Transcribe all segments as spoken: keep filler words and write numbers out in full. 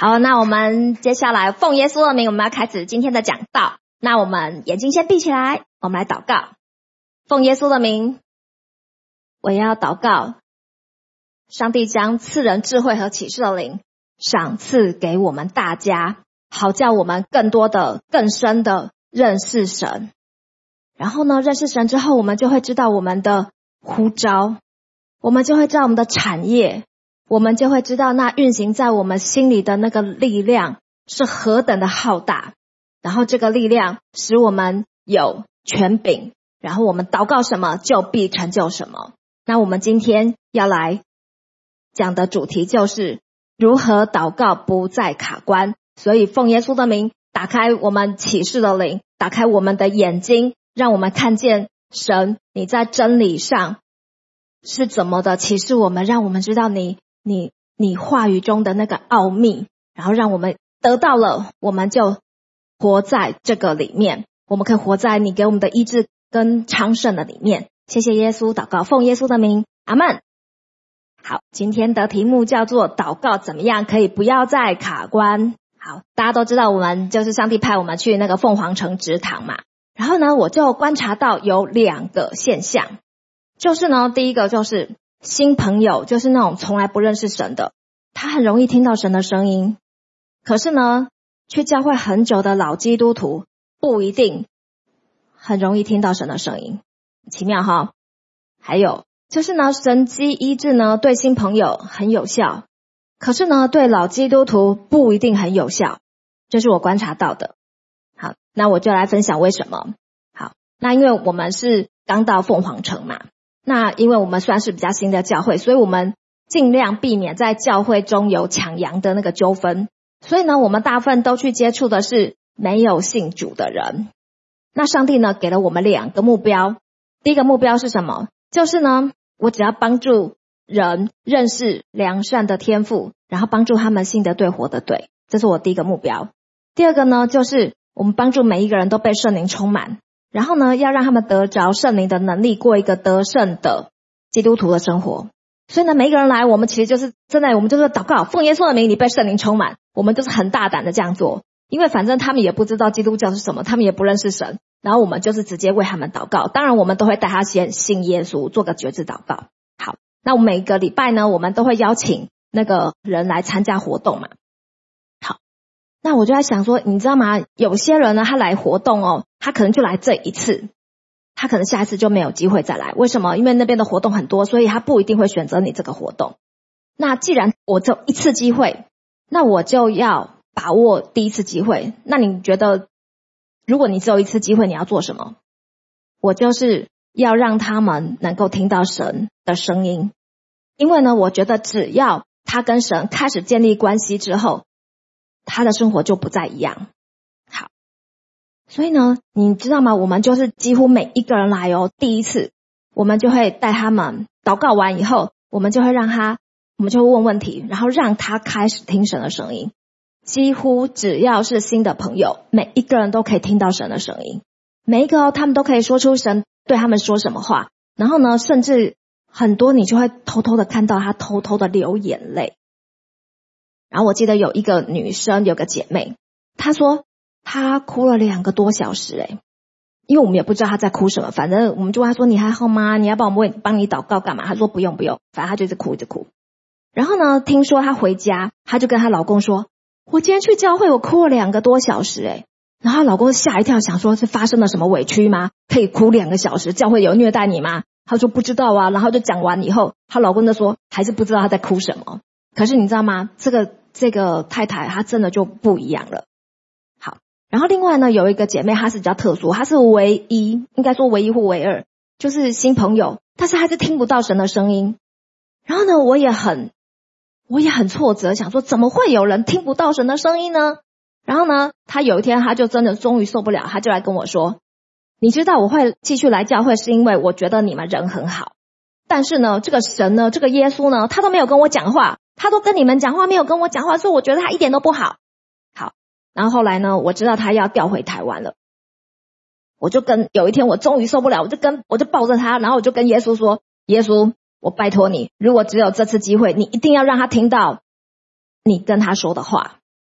好，那我们接下来奉耶稣的名，我们要开始今天的讲道。那我们眼睛先闭起来，我们来祷告。奉耶稣的名，我要祷告，上帝将赐人智慧和启示的灵赏赐给我们大家，好叫我们更多的更深的认识神。然后呢，认识神之后，我们就会知道我们的呼召，我们就会知道我们的产业，我们就会知道那运行在我们心里的那个力量是何等的浩大。然后这个力量使我们有权柄，然后我们祷告什么就必成就什么。那我们今天要来讲的主题就是如何祷告不再卡关。所以奉耶稣的名，打开我们启示的灵，打开我们的眼睛，让我们看见神你在真理上是怎么的启示我们，让我们知道你你你话语中的那个奥秘，然后让我们得到了，我们就活在这个里面，我们可以活在你给我们的医治跟昌盛的里面。谢谢耶稣，祷告奉耶稣的名，阿们。好，今天的题目叫做祷告怎么样可以不要再卡关。好，大家都知道我们就是上帝派我们去那个凤凰城植堂嘛，然后呢我就观察到有两个现象，就是呢第一个就是新朋友，就是那种从来不认识神的，他很容易听到神的声音，可是呢去教会很久的老基督徒不一定很容易听到神的声音，奇妙哈。还有就是呢神迹医治呢对新朋友很有效，可是呢对老基督徒不一定很有效，这是我观察到的。好，那我就来分享为什么。好，那因为我们是刚到凤凰城嘛，那因为我们算是比较新的教会，所以我们尽量避免在教会中有抢羊的那个纠纷，所以呢我们大部分都去接触的是没有信主的人。那上帝呢给了我们两个目标，第一个目标是什么？就是呢我只要帮助人认识良善的天父，然后帮助他们信得对活得对，这是我第一个目标。第二个呢就是我们帮助每一个人都被圣灵充满，然后呢要让他们得着圣灵的能力，过一个得胜的基督徒的生活。所以呢每一个人来，我们其实就是真的，我们就是祷告奉耶稣的名你被圣灵充满，我们就是很大胆的这样做，因为反正他们也不知道基督教是什么，他们也不认识神，然后我们就是直接为他们祷告，当然我们都会带他先信耶稣，做个决志祷告。好，那我们每个礼拜呢我们都会邀请那个人来参加活动嘛。好，那我就在想说，你知道吗，有些人呢他来活动哦，他可能就来这一次，他可能下一次就没有机会再来。为什么？因为那边的活动很多，所以他不一定会选择你这个活动。那既然我只有一次机会，那我就要把握第一次机会。那你觉得如果你只有一次机会，你要做什么？我就是要让他们能够听到神的声音。因为呢我觉得只要他跟神开始建立关系之后，他的生活就不再一样。好，所以呢你知道吗，我们就是几乎每一个人来哦，第一次我们就会带他们祷告完以后，我们就会让他我们就会问问题，然后让他开始听神的声音。几乎只要是新的朋友，每一个人都可以听到神的声音，每一个哦他们都可以说出神对他们说什么话，然后呢甚至很多你就会偷偷的看到他偷偷的流眼泪。然后我记得有一个女生，有个姐妹，她说她哭了两个多小时诶，因为我们也不知道她在哭什么，反正我们就问她说你还好吗？你要帮我们帮你祷告干嘛？她说不用不用，反正她就一直哭一直哭。然后呢听说她回家，她就跟她老公说我今天去教会我哭了两个多小时诶。然后她老公吓一跳，想说是发生了什么委屈吗？可以哭两个小时？教会有虐待你吗？她说不知道啊。然后就讲完以后，她老公就说还是不知道她在哭什么。可是你知道吗，这个这个太太她真的就不一样了。好，然后另外呢有一个姐妹，她是比较特殊，她是唯一，应该说唯一或唯二，就是新朋友，但是她是听不到神的声音。然后呢我也很我也很挫折，想说怎么会有人听不到神的声音呢？然后呢她有一天她就真的终于受不了，她就来跟我说，你知道我会继续来教会是因为我觉得你们人很好，但是呢这个神呢，这个耶稣呢，他都没有跟我讲话，他都跟你们讲话没有跟我讲话，所以我觉得他一点都不好。好，然后后来呢我知道他要调回台湾了，我就跟有一天我终于受不了，我就跟我就抱着他，然后我就跟耶稣说，耶稣我拜托你，如果只有这次机会，你一定要让他听到你跟他说的话。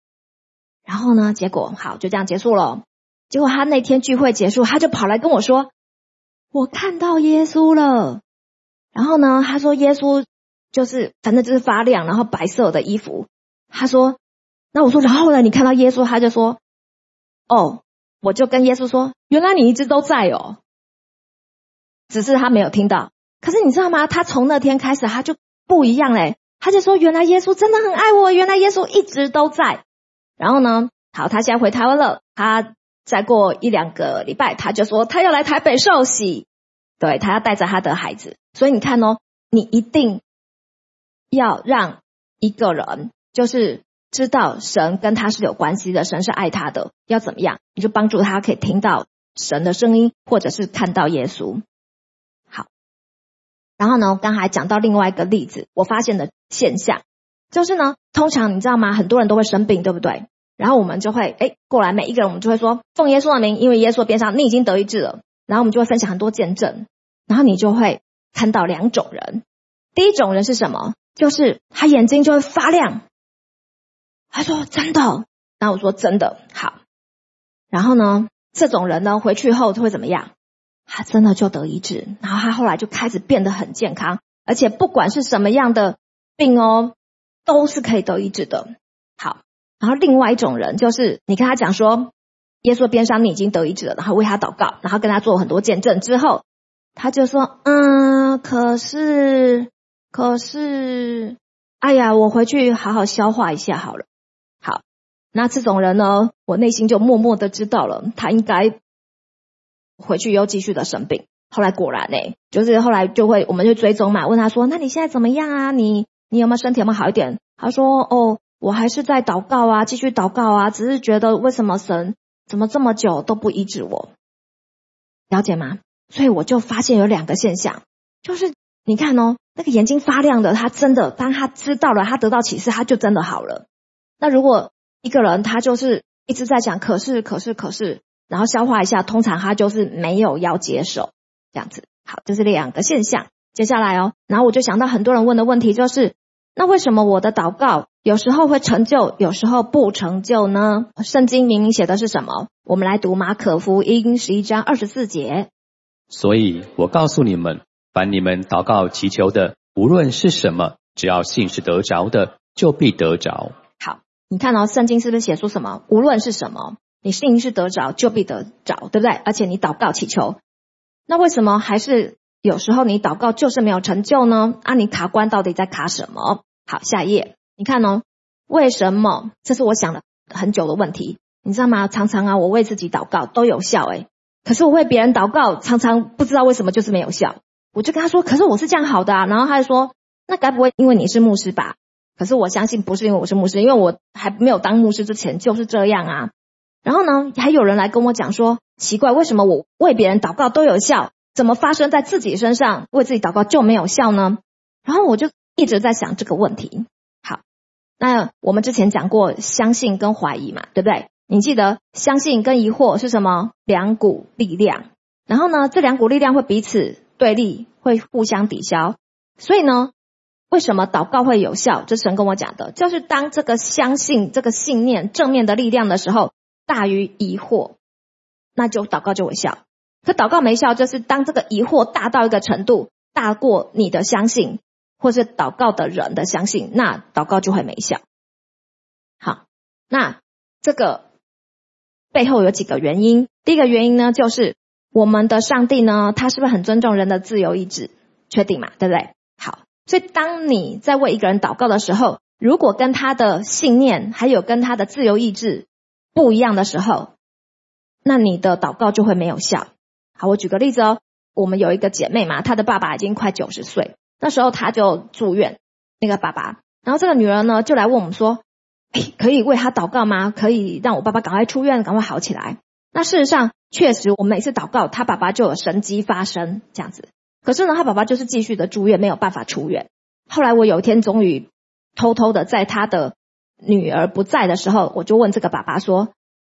然后呢，结果好就这样结束了。结果他那天聚会结束，他就跑来跟我说，我看到耶稣了。然后呢，他说耶稣就是反正就是发亮，然后白色的衣服。他说，那我说然后呢，你看到耶稣？他就说，哦，我就跟耶稣说，原来你一直都在哦，只是他没有听到。可是你知道吗？他从那天开始他就不一样嘞，他就说原来耶稣真的很爱我，原来耶稣一直都在。然后呢，好，他现在回台湾了，他再过一两个礼拜，他就说他要来台北受洗，对，他要带着他的孩子。所以你看哦，你一定要让一个人就是知道神跟他是有关系的，神是爱他的，要怎么样？你就帮助他可以听到神的声音，或者是看到耶稣。好，然后呢，我刚才讲到另外一个例子，我发现的现象就是呢，通常你知道吗？很多人都会生病，对不对？然后我们就会诶过来，每一个人我们就会说奉耶稣的名，因为耶稣的边上你已经得医治了。然后我们就会分享很多见证，然后你就会看到两种人。第一种人是什么？就是他眼睛就会发亮，他说真的，然后我说真的。好，然后呢，这种人呢回去后会怎么样？他真的就得医治，然后他后来就开始变得很健康，而且不管是什么样的病哦，都是可以得医治的。好，然后另外一种人就是你跟他讲说耶稣边上你已经得医治了，然后为他祷告，然后跟他做很多见证之后，他就说嗯，可是可是哎呀，我回去好好消化一下好了。好，那这种人呢，我内心就默默的知道了，他应该回去又继续的生病。后来果然欸，就是后来就会我们就追踪嘛，问他说那你现在怎么样啊？你你有没有身体有没有好一点？他说哦，我还是在祷告啊，继续祷告啊，只是觉得为什么神怎么这么久都不医治我？了解吗？所以我就发现有两个现象，就是你看哦，那个眼睛发亮的，他真的当他知道了，他得到启示，他就真的好了。那如果一个人他就是一直在讲可是可是可是，然后消化一下，通常他就是没有要接受这样子。好，这是两个现象。接下来哦，然后我就想到很多人问的问题就是，那为什么我的祷告有时候会成就，有时候不成就呢？圣经明明写的是什么？我们来读马可福音十一章二十四节。 所以我告诉你们，凡你们祷告祈求的，无论是什么，只要信是得着的，就必得着。 好，你看哦，圣经是不是写出什么？无论是什么，你信是得着，就必得着，对不对？而且你祷告祈求，那为什么还是有时候你祷告就是没有成就呢？啊，你卡关到底在卡什么？好，下一页，你看哦，为什么？这是我想了很久的问题，你知道吗？常常啊，我为自己祷告都有效诶，可是我为别人祷告常常不知道为什么就是没有效。我就跟他说，可是我是这样好的啊，然后他就说，那该不会因为你是牧师吧？可是我相信不是因为我是牧师，因为我还没有当牧师之前就是这样啊。然后呢，还有人来跟我讲说，奇怪，为什么我为别人祷告都有效，怎么发生在自己身上为自己祷告就没有效呢？然后我就一直在想这个问题。好，那我们之前讲过相信跟怀疑嘛，对不对？你记得相信跟疑惑是什么？两股力量。然后呢，这两股力量会彼此对立，会互相抵消。所以呢，为什么祷告会有效？这是神跟我讲的，就是当这个相信这个信念正面的力量的时候大于疑惑，那就祷告就有效。可祷告没效，就是当这个疑惑大到一个程度，大过你的相信，或是祷告的人的相信，那祷告就会没效。好，那这个背后有几个原因。第一个原因呢，就是我们的上帝呢，他是不是很尊重人的自由意志？确定嘛，对不对？好，所以当你在为一个人祷告的时候，如果跟他的信念还有跟他的自由意志不一样的时候，那你的祷告就会没有效。好，我举个例子哦，我们有一个姐妹嘛，她的爸爸已经快九十岁，那时候她就住院，那个爸爸，然后这个女儿呢就来问我们说，诶，可以为她祷告吗？可以让我爸爸赶快出院，赶快好起来。那事实上确实我们每次祷告，她爸爸就有神迹发生这样子，可是呢她爸爸就是继续的住院，没有办法出院。后来我有一天终于偷偷的在她的女儿不在的时候，我就问这个爸爸说，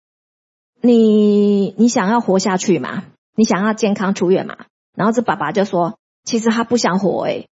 你你想要活下去吗？你想要健康出院吗？然后这爸爸就说，其实他不想活诶，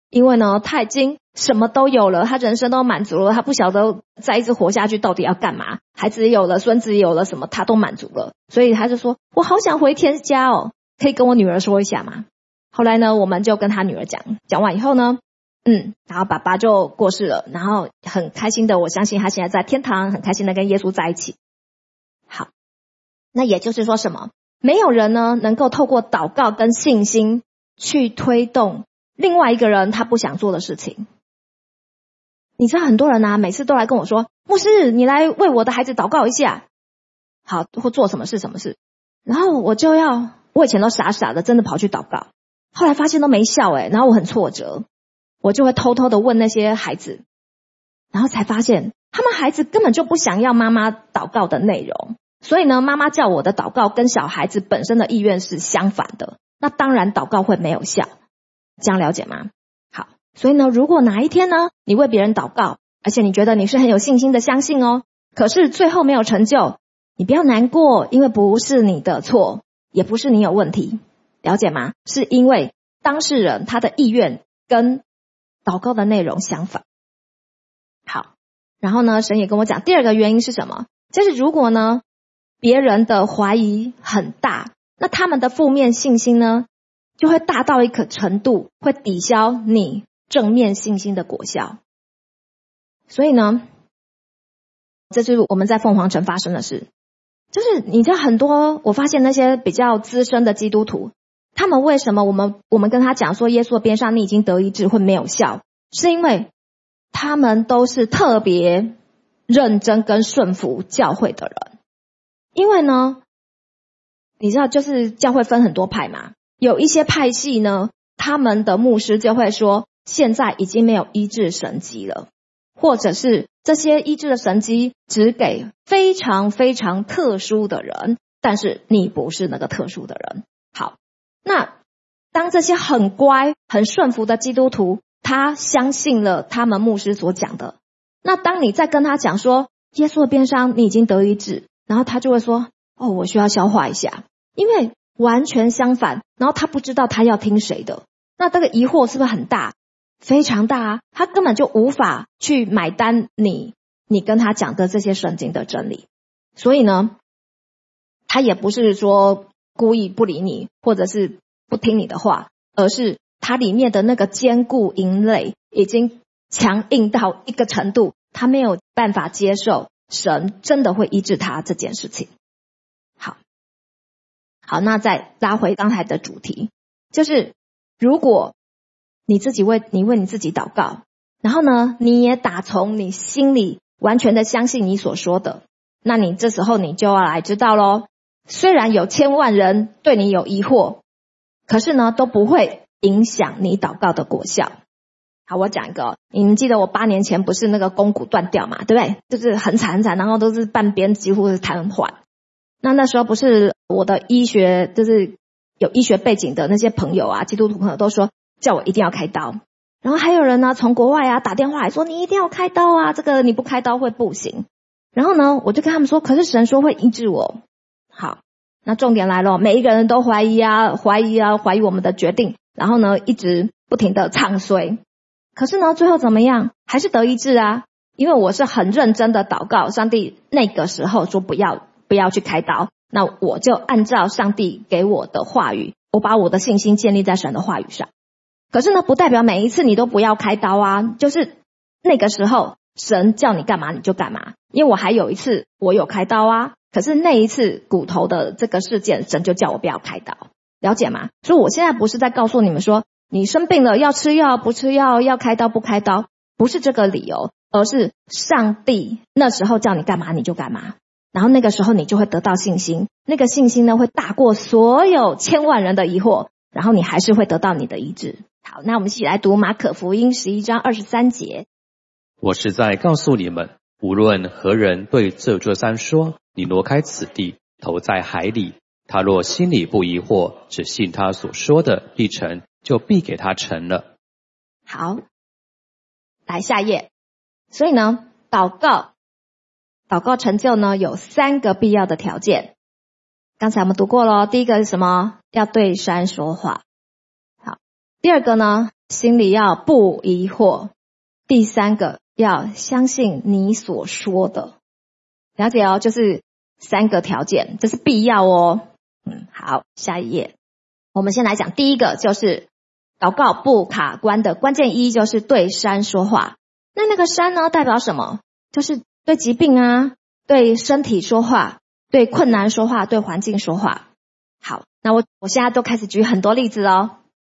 因为呢他已经什么都有了，他人生都满足了，他不晓得再一直活下去到底要干嘛，孩子有了，孙子有了，什么他都满足了，所以他就说我好想回天家哦，可以跟我女儿说一下吗？后来呢我们就跟他女儿讲，讲完以后呢嗯，然后爸爸就过世了，然后很开心的，我相信他现在在天堂，很开心的跟耶稣在一起。好，那也就是说什么？没有人呢能够透过祷告跟信心去推动另外一个人他不想做的事情。你知道很多人啊每次都来跟我说，牧师你来为我的孩子祷告一下，好，或做什么事什么事，然后我就要，我以前都傻傻的真的跑去祷告，后来发现都没效诶，然后我很挫折，我就会偷偷的问那些孩子，然后才发现他们孩子根本就不想要妈妈祷告的内容，所以呢妈妈叫我的祷告跟小孩子本身的意愿是相反的，那当然祷告会没有效，这样了解吗？好，所以呢如果哪一天呢你为别人祷告，而且你觉得你是很有信心的相信哦，可是最后没有成就，你不要难过，因为不是你的错，也不是你有问题，了解吗？是因为当事人他的意愿跟祷告的内容相反。好，然后呢神也跟我讲第二个原因是什么，就是如果呢别人的怀疑很大，那他们的负面信心呢就会大到一个程度，会抵消你正面信心的果效。所以呢这就是我们在凤凰城发生的事，就是你知道很多，我发现那些比较资深的基督徒，他们为什么我们我们跟他讲说耶稣的边上你已经得医治会没有效，是因为他们都是特别认真跟顺服教会的人。因为呢你知道就是教会分很多派嘛，有一些派系呢他们的牧师就会说现在已经没有医治神迹了，或者是这些医治的神迹只给非常非常特殊的人，但是你不是那个特殊的人。好，那当这些很乖很顺服的基督徒他相信了他们牧师所讲的，那当你再跟他讲说耶稣的鞭伤你已经得医治，然后他就会说哦我需要消化一下，因为完全相反，然后他不知道他要听谁的，那这个疑惑是不是很大？非常大啊，他根本就无法去买单你你跟他讲的这些圣经的真理。所以呢他也不是说故意不理你或者是不听你的话，而是他里面的那个坚固营垒已经强硬到一个程度，他没有办法接受神真的会医治他这件事情。好好，那再拉回刚才的主题，就是如果你自己为你为你自己祷告，然后呢你也打从你心里完全的相信你所说的，那你这时候你就要来知道咯，虽然有千万人对你有疑惑，可是呢都不会影响你祷告的果效。好，我讲一个，你们记得我八年前不是那个肱骨断掉嘛，对不对？就是很惨很惨，然后都是半边几乎是瘫痪。那那时候不是我的医学就是有医学背景的那些朋友啊，基督徒朋友都说叫我一定要开刀，然后还有人呢从国外啊打电话来说你一定要开刀啊，这个你不开刀会不行。然后呢我就跟他们说可是神说会医治我。好，那重点来了，每一个人都怀疑啊怀疑啊怀疑我们的决定，然后呢一直不停的唱衰，可是呢最后怎么样？还是得医治啊，因为我是很认真的祷告，上帝那个时候说不要不要去开刀，那我就按照上帝给我的话语，我把我的信心建立在神的话语上。可是呢不代表每一次你都不要开刀啊，就是那个时候神叫你干嘛你就干嘛，因为我还有一次我有开刀啊，可是那一次骨头的这个事件神就叫我不要开刀，了解吗？所以我现在不是在告诉你们说你生病了要吃药不吃药，要开刀不开刀，不是这个理由，而是上帝那时候叫你干嘛你就干嘛，然后那个时候你就会得到信心，那个信心呢会大过所有千万人的疑惑，然后你还是会得到你的医治。好，那我们一起来读马可福音十一章二十三节。 我实在告诉你们，无论何人对这座山说你挪开此地投在海里，他若心里不疑惑，只信他所说的必成，就必给他成了。 好，来下一页。所以呢祷告祷告成就呢有三个必要的条件，刚才我们读过咯，第一个是什么？要对山说话。好，第二个呢心里要不疑惑。第三个，要相信你所说的。了解哦，就是三个条件，这是必要哦。嗯，好，下一页。我们先来讲第一个，就是祷告不卡关的关键一，就是对山说话。那那个山呢，代表什么？就是对疾病啊，对身体说话，对困难说话，对环境说话。好，那我我现在都开始举很多例子哦。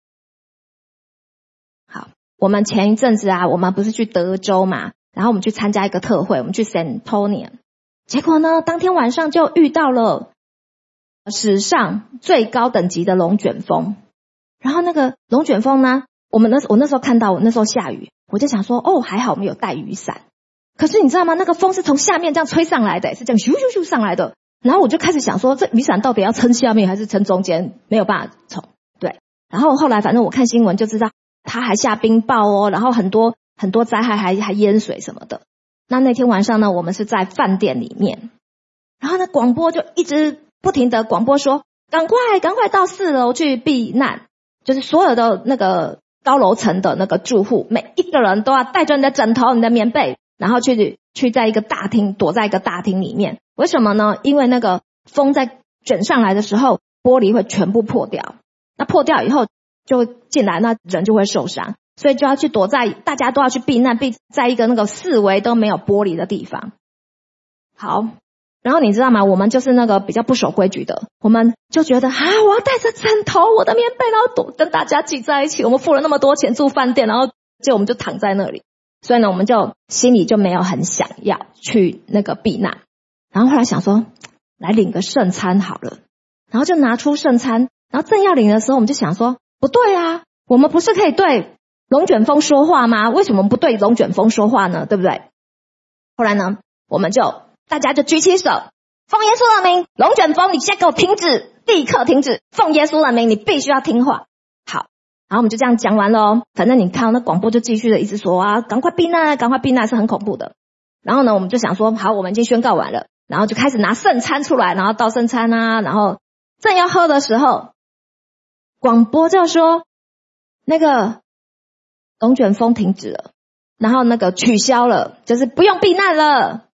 好，我们前一阵子啊，我们不是去德州嘛，然后我们去参加一个特会，我们去 San Antonio， 结果呢，当天晚上就遇到了史上最高等级的龙卷风。然后那个龙卷风呢，我们那我那时候看到，我那时候下雨，我就想说，哦，还好我们有带雨伞。可是你知道吗？那个风是从下面这样吹上来的，是这样咻咻咻上来的。然后我就开始想说，这雨伞到底要撑下面还是撑中间？没有办法冲。对。然后后来反正我看新闻就知道，它还下冰雹哦，然后很多很多灾害还还淹水什么的。那那天晚上呢，我们是在饭店里面，然后呢广播就一直不停的广播说，赶快赶快到四楼去避难，就是所有的那个高楼层的那个住户，每一个人都要带着你的枕头、你的棉被，然后去去在一个大厅，躲在一个大厅里面。为什么呢？因为那个风在卷上来的时候，玻璃会全部破掉，那破掉以后就进来，那人就会受伤，所以就要去躲在，大家都要去避难，避在一个那个四围都没有玻璃的地方。好，然后你知道吗？我们就是那个比较不守规矩的，我们就觉得啊，我要带着枕头、我的棉被，然后躲跟大家挤在一起。我们付了那么多钱住饭店，然后就我们就躺在那里，所以呢，我们就心里就没有很想要去那个避难。然后后来想说，来领个圣餐好了，然后就拿出圣餐，然后正要领的时候，我们就想说，不对啊，我们不是可以对龙卷风说话吗？为什么不对龙卷风说话呢？对不对？后来呢，我们就大家就举起手，奉耶稣的名，龙卷风，你现在给我停止，立刻停止！奉耶稣的名，你必须要听话。好，然后我们就这样讲完了。反正你看那广播就继续的一直说啊，赶快避难，赶快避难，是很恐怖的。然后呢，我们就想说，好，我们已经宣告完了，然后就开始拿圣餐出来，然后倒圣餐啊，然后正要喝的时候，广播就说那个龙卷风停止了，然后那个取消了，就是不用避难了。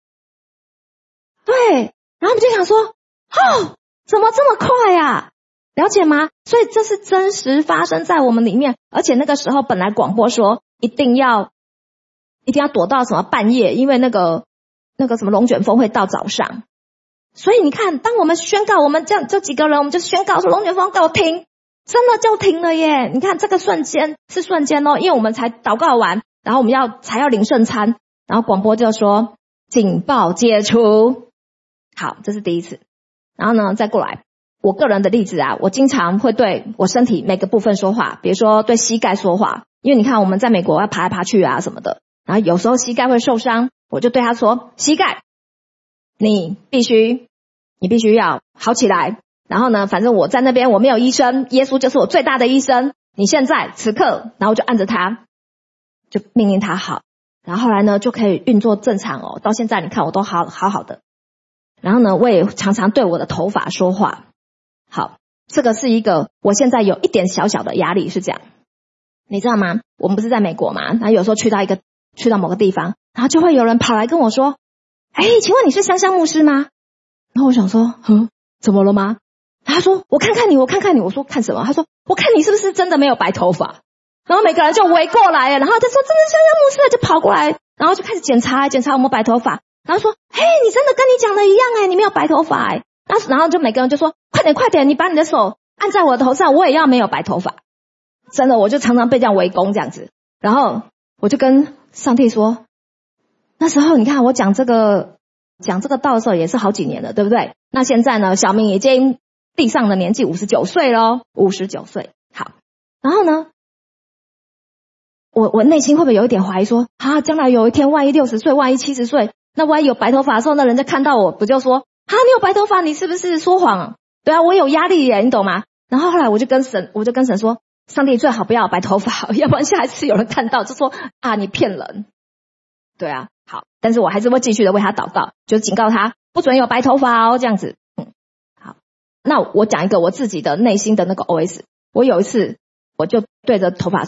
对，然后我们就想说，哦，怎么这么快呀？了解吗？所以这是真实发生在我们里面，而且那个时候本来广播说一定要一定要躲到什么半夜，因为那个那个什么龙卷风会到早上。所以你看，当我们宣告，我们这样这几个人，我们就宣告说龙卷风给我停，真的就停了耶！你看这个瞬间是瞬间哦，因为我们才祷告完，然后我们要才要领圣餐，然后广播就说警报解除。好，这是第一次。然后呢，再过来，我个人的例子啊，我经常会对我身体每个部分说话，比如说对膝盖说话，因为你看我们在美国要爬来爬去啊什么的，然后有时候膝盖会受伤，我就对他说，膝盖，你必须，你必须要好起来。然后呢，反正我在那边我没有医生，耶稣就是我最大的医生，你现在此刻，然后就按着他，就命令他好，然后后来呢就可以运作正常哦，到现在你看我都好好好的。然后呢，我也常常对我的头发说话。好，这个是一个我现在有一点小小的压力是这样，你知道吗？我们不是在美国嘛，然后有时候去到一个去到某个地方，然后就会有人跑来跟我说，哎，请问你是香香牧师吗？然后我想说，哼，怎么了吗？他说我看看你，我看看你。我说看什么？他说我看你是不是真的没有白头发。然后每个人就围过来，然后就说真的香香牧师，就跑过来，然后就开始检查检查我们白头发。然后说，嘿，你真的跟你讲的一样哎，你没有白头发哎。然后然后就每个人就说，快点快点，你把你的手按在我的头上，我也要没有白头发。真的，我就常常被这样围攻这样子。然后我就跟上帝说，那时候你看我讲这个讲这个道的时候也是好几年了，对不对？那现在呢，小明已经地上的年纪五十九岁咯，五十九岁。好，然后呢，我我内心会不会有一点怀疑说，啊，将来有一天万一六十岁，万一七十岁，那万一有白头发的时候，那人家看到我不就说，啊，你有白头发，你是不是说谎啊？对啊，我有压力耶，你懂吗？然后后来我就跟神，我就跟神说，上帝最好不要有白头发，要不然下一次有人看到就说，啊，你骗人。对啊，好，但是我还是会继续的为他祷告，就警告他不准有白头发哦，这样子。嗯，好，那我讲一个我自己的内心的那个 O S。我有一次我就对着头发说，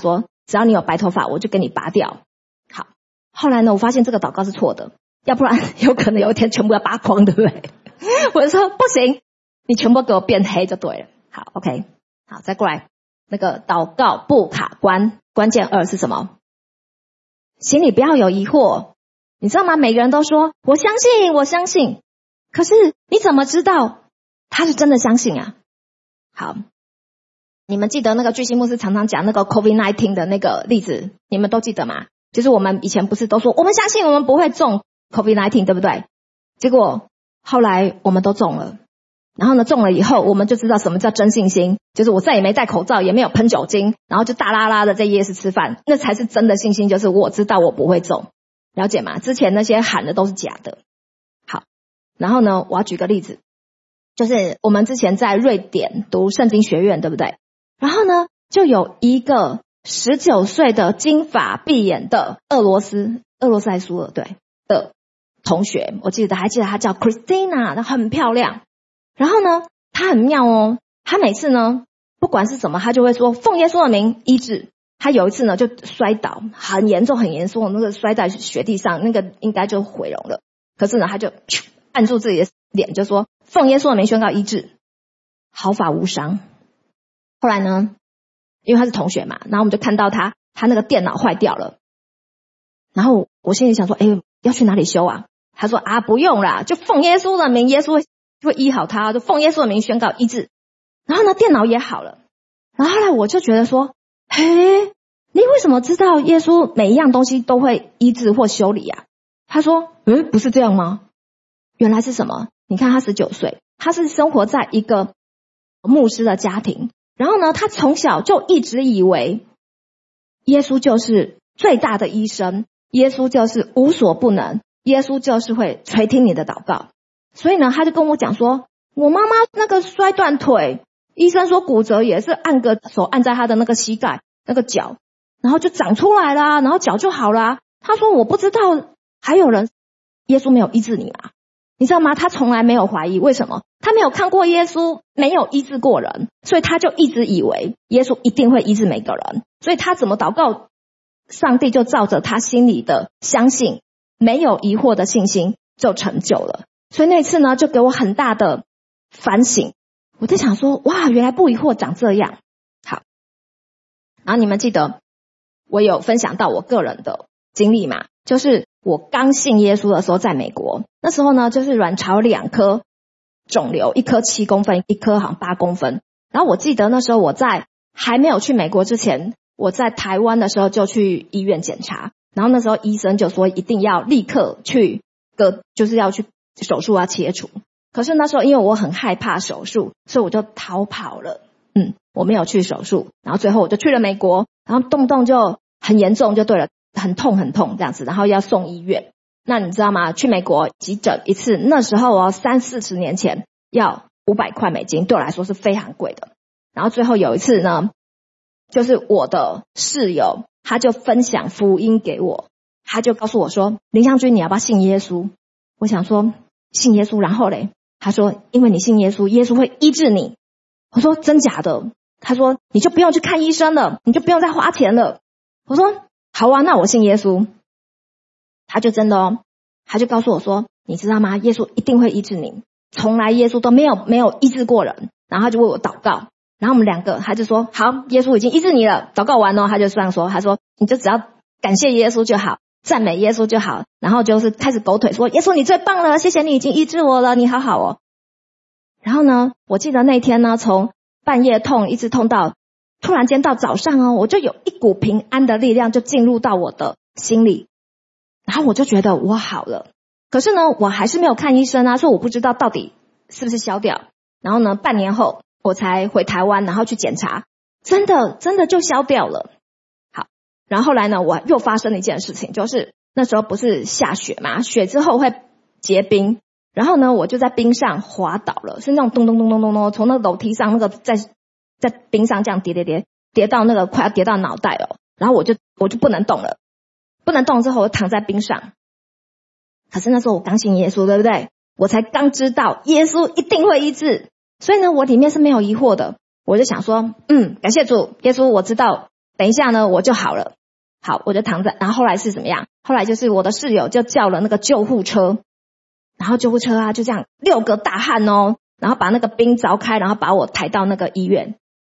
只要你有白头发，我就给你拔掉。好，后来呢，我发现这个祷告是错的，要不然有可能有一天全部要拔光，对不对？我就说不行，你全部给我变黑就对了。好 ，OK， 好，再过来，那个祷告不卡关，关键二是什么？心里不要有疑惑，你知道吗？每个人都说我相信，我相信，可是你怎么知道他是真的相信啊？好，你们记得那个巨星牧师常常讲那个 COVID 十九 的那个例子，你们都记得吗？就是我们以前不是都说我们相信我们不会中 COVID 十九 对不对？结果后来我们都中了，然后呢中了以后我们就知道什么叫真信心，就是我再也没戴口罩，也没有喷酒精，然后就大拉拉的在夜市吃饭，那才是真的信心，就是我知道我不会中，了解吗？之前那些喊的都是假的。好，然后呢我要举个例子，就是我们之前在瑞典读圣经学院对不对？然后呢就有一个十九岁的金发碧眼的俄罗斯俄罗斯还苏俄对的同学，我记得还记得她叫 Christina， 她很漂亮。然后呢她很妙哦，她每次呢不管是什么她就会说奉耶稣的名医治。她有一次呢就摔倒，很严重很严重，那个摔在雪地上，那个应该就毁容了。可是呢她就按住自己的脸就说奉耶稣的名宣告医治，毫发无伤。后来呢因为他是同学嘛，然后我们就看到他他那个电脑坏掉了，然后我心里想说诶要去哪里修啊？他说啊不用啦，就奉耶稣的名，耶稣会会医好他，就奉耶稣的名宣告医治。然后呢电脑也好了。然后后来我就觉得说嘿，你为什么知道耶稣每一样东西都会医治或修理啊？他说嗯不是这样吗？原来是什么？你看他十九岁，他是生活在一个牧师的家庭，然后呢他从小就一直以为耶稣就是最大的医生，耶稣就是无所不能，耶稣就是会垂听你的祷告。所以呢他就跟我讲说我妈妈那个摔断腿，医生说骨折也是按个手按在他的那个膝盖那个脚，然后就长出来啦，然后脚就好啦。他说我不知道还有人耶稣没有医治你嘛？你知道吗？他从来没有怀疑，为什么？他没有看过耶稣没有医治过人，所以他就一直以为耶稣一定会医治每个人，所以他怎么祷告，上帝就照着他心里的相信，没有疑惑的信心就成就了。所以那次呢就给我很大的反省，我在想说哇原来不疑惑长这样。好，然后你们记得我有分享到我个人的经历嘛，就是我刚信耶稣的时候在美国，那时候呢就是卵巢两颗肿瘤，一颗七公分，一颗好像八公分。然后我记得那时候我在还没有去美国之前，我在台湾的时候就去医院检查，然后那时候医生就说一定要立刻去割，就是要去手术啊切除。可是那时候因为我很害怕手术，所以我就逃跑了，嗯，我没有去手术。然后最后我就去了美国，然后动不动就很严重就对了，很痛很痛这样子，然后要送医院。那你知道吗？去美国急诊一次，那时候哦，三四十年前要五百块美金，对我来说是非常贵的。然后最后有一次呢，就是我的室友他就分享福音给我，他就告诉我说林香君你要不要信耶稣？我想说信耶稣然后嘞，他说因为你信耶稣，耶稣会医治你。我说真假的？他说你就不用去看医生了，你就不用再花钱了。我说好啊，那我信耶稣。他就真的哦，他就告诉我说你知道吗？耶稣一定会医治你，从来耶稣都没有没有医治过人。然后他就为我祷告，然后我们两个他就说好，耶稣已经医治你了。祷告完了他就这样说，他说你就只要感谢耶稣就好，赞美耶稣就好，然后就是开始狗腿说耶稣你最棒了，谢谢你已经医治我了，你好好哦。然后呢我记得那天呢从半夜痛一直痛到突然间到早上哦，我就有一股平安的力量就进入到我的心里，然后我就觉得我好了。可是呢我还是没有看医生啊，所以我不知道到底是不是消掉。然后呢半年后我才回台湾，然后去检查，真的真的就消掉了。好，然后后来呢我又发生了一件事情，就是那时候不是下雪嘛，雪之后会结冰，然后呢我就在冰上滑倒了，是那种咚咚咚咚咚咚，从那个楼梯上那个在在冰上这样跌跌跌跌到那个快要跌到脑袋哦，然后我就我就不能动了，不能动之后我躺在冰上。可是那时候我刚信耶稣对不对？我才刚知道耶稣一定会医治，所以呢我里面是没有疑惑的。我就想说嗯感谢主耶稣，我知道等一下呢我就好了。好，我就躺在，然后后来是怎么样？后来就是我的室友就叫了那个救护车，然后救护车啊就这样六个大汉哦，然后把那个冰凿开，然后把我抬到那个医院，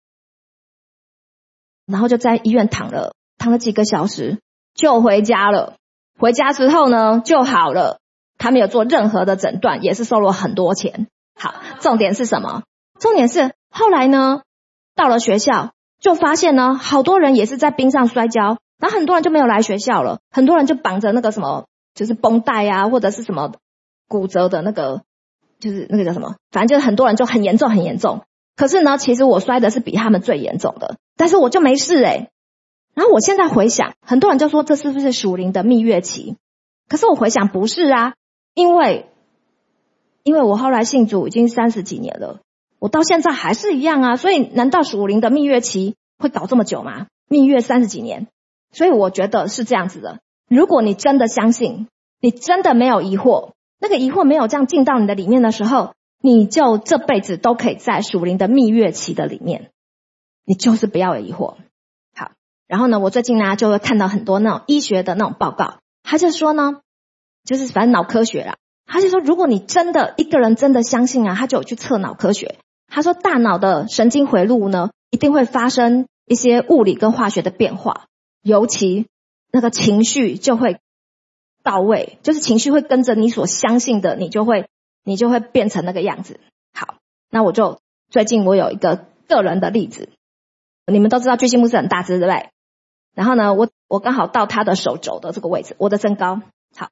然后就在医院躺了躺了几个小时，就回家了。回家之后呢就好了，他没有做任何的诊断，也是收了很多钱。好，重点是什么？重点是后来呢到了学校就发现呢好多人也是在冰上摔跤，然后很多人就没有来学校了，很多人就绑着那个什么就是绷带啊，或者是什么骨折的那个就是那个叫什么，反正就是很多人就很严重很严重。可是呢其实我摔的是比他们最严重的，但是我就没事诶。然后我现在回想，很多人就说这是不是属灵的蜜月期，可是我回想不是啊，因为因为我后来信主已经三十几年了，我到现在还是一样啊，所以难道属灵的蜜月期会搞这么久吗？蜜月三十几年。所以我觉得是这样子的，如果你真的相信，你真的没有疑惑，那个疑惑没有这样进到你的里面的时候，你就这辈子都可以在属灵的蜜月期的里面，你就是不要有疑惑。好，然后呢我最近呢就会看到很多那种医学的那种报告，他就说呢就是反正脑科学啦，他就说如果你真的一个人真的相信啊，他就有去测脑科学，他说大脑的神经回路呢一定会发生一些物理跟化学的变化，尤其那个情绪就会到位，就是情绪会跟着你所相信的，你就会你就会变成那个样子。好，那我就最近我有一个个人的例子，你们都知道巨星牧师很大只对不对？然后呢我我刚好到他的手肘的这个位置，我的身高。好，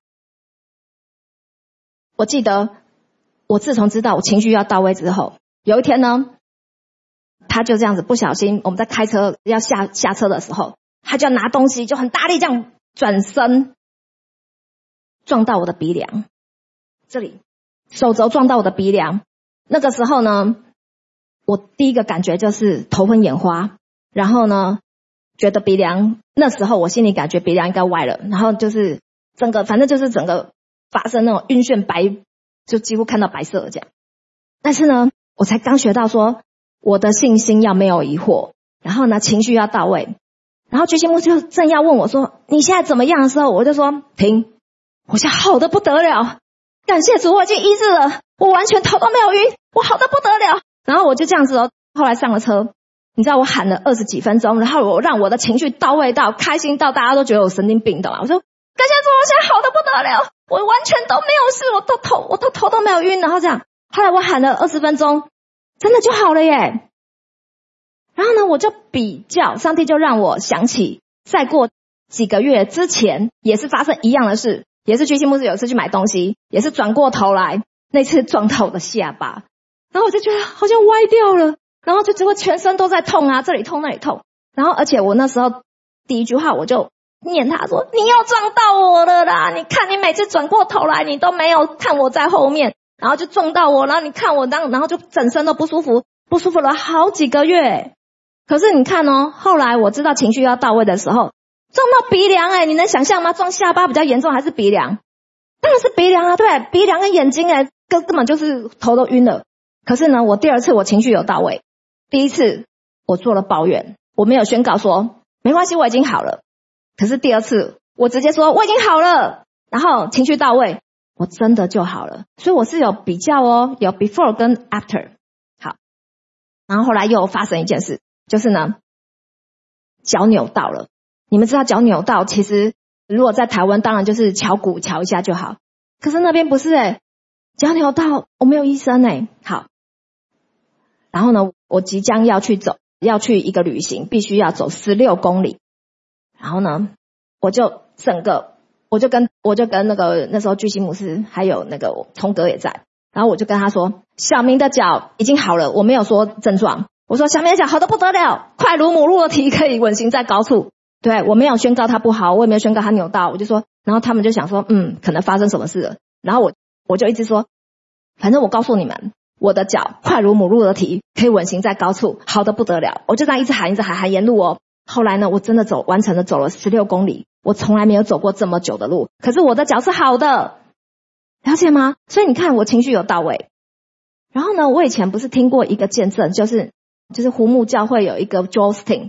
我记得我自从知道我情绪要到位之后，有一天呢他就这样子不小心，我们在开车要下下车的时候，他就拿东西就很大力这样转身撞到我的鼻梁，这里手肘撞到我的鼻梁。那个时候呢我第一个感觉就是头昏眼花，然后呢觉得鼻梁，那时候我心里感觉鼻梁应该歪了，然后就是整个反正就是整个发生那种晕眩白，就几乎看到白色的这样。但是呢我才刚学到说我的信心要没有疑惑，然后呢情绪要到位。然后巨星牧师就正要问我说你现在怎么样的时候，我就说停，我现在好得不得了，感谢主我已经医治了，我完全头都没有晕，我好得不得了。然后我就这样子哦，后来上了车，你知道我喊了二十几分钟，然后我让我的情绪到位到开心到大家都觉得我神经病的嘛。我说感谢主我现在好得不得了，我完全都没有事，我都头我都头都没有晕。然后这样后来我喊了二十分钟，真的就好了耶。然后呢我就比较，上帝就让我想起再过几个月之前也是发生一样的事，也是巨星牧师有一次去买东西，也是转过头来，那次撞到我的下巴，然后我就觉得好像歪掉了，然后就结果全身都在痛啊，这里痛那里痛。然后而且我那时候第一句话我就念他说你又撞到我了啦，你看你每次转过头来你都没有看我在后面，然后就撞到我，然后你看我然后就整身都不舒服，不舒服了好几个月。可是你看哦，后来我知道情绪要到位的时候，撞到鼻梁诶，你能想象吗？撞下巴比较严重还是鼻梁？当然是鼻梁啊，对，鼻梁跟眼睛诶，根根本就是头都晕了。可是呢我第二次我情绪有到位，第一次我做了抱怨，我没有宣告说没关系我已经好了，可是第二次我直接说我已经好了，然后情绪到位，我真的就好了。所以我是有比较哦，有 before 跟 after。 好，然后后来又发生一件事，就是呢脚扭到了。你们知道脚扭到其实如果在台湾当然就是敲骨敲一下就好，可是那边不是诶，脚扭到我没有医生诶。好，然后呢我即将要去走要去一个旅行，必须要走十六公里。然后呢我就整个我就跟我就跟那个那时候巨星牧师还有那个聪哥也在，然后我就跟他说小明的脚已经好了，我没有说症状，我说小明的脚好得不得了，快如母鹿的蹄可以稳行在高处。对，我没有宣告他不好，我也没有宣告他扭到，我就说，然后他们就想说嗯可能发生什么事了，然后我我就一直说反正我告诉你们我的脚快如母鹿的蹄可以稳行在高处，好得不得了。我就这样一直喊一直喊喊沿路哦。后来呢我真的走完成了走了十六公里，我从来没有走过这么久的路，可是我的脚是好的，了解吗？所以你看我情绪有到位。然后呢我以前不是听过一个见证，就是就是胡木教会有一个 Joel Osteen，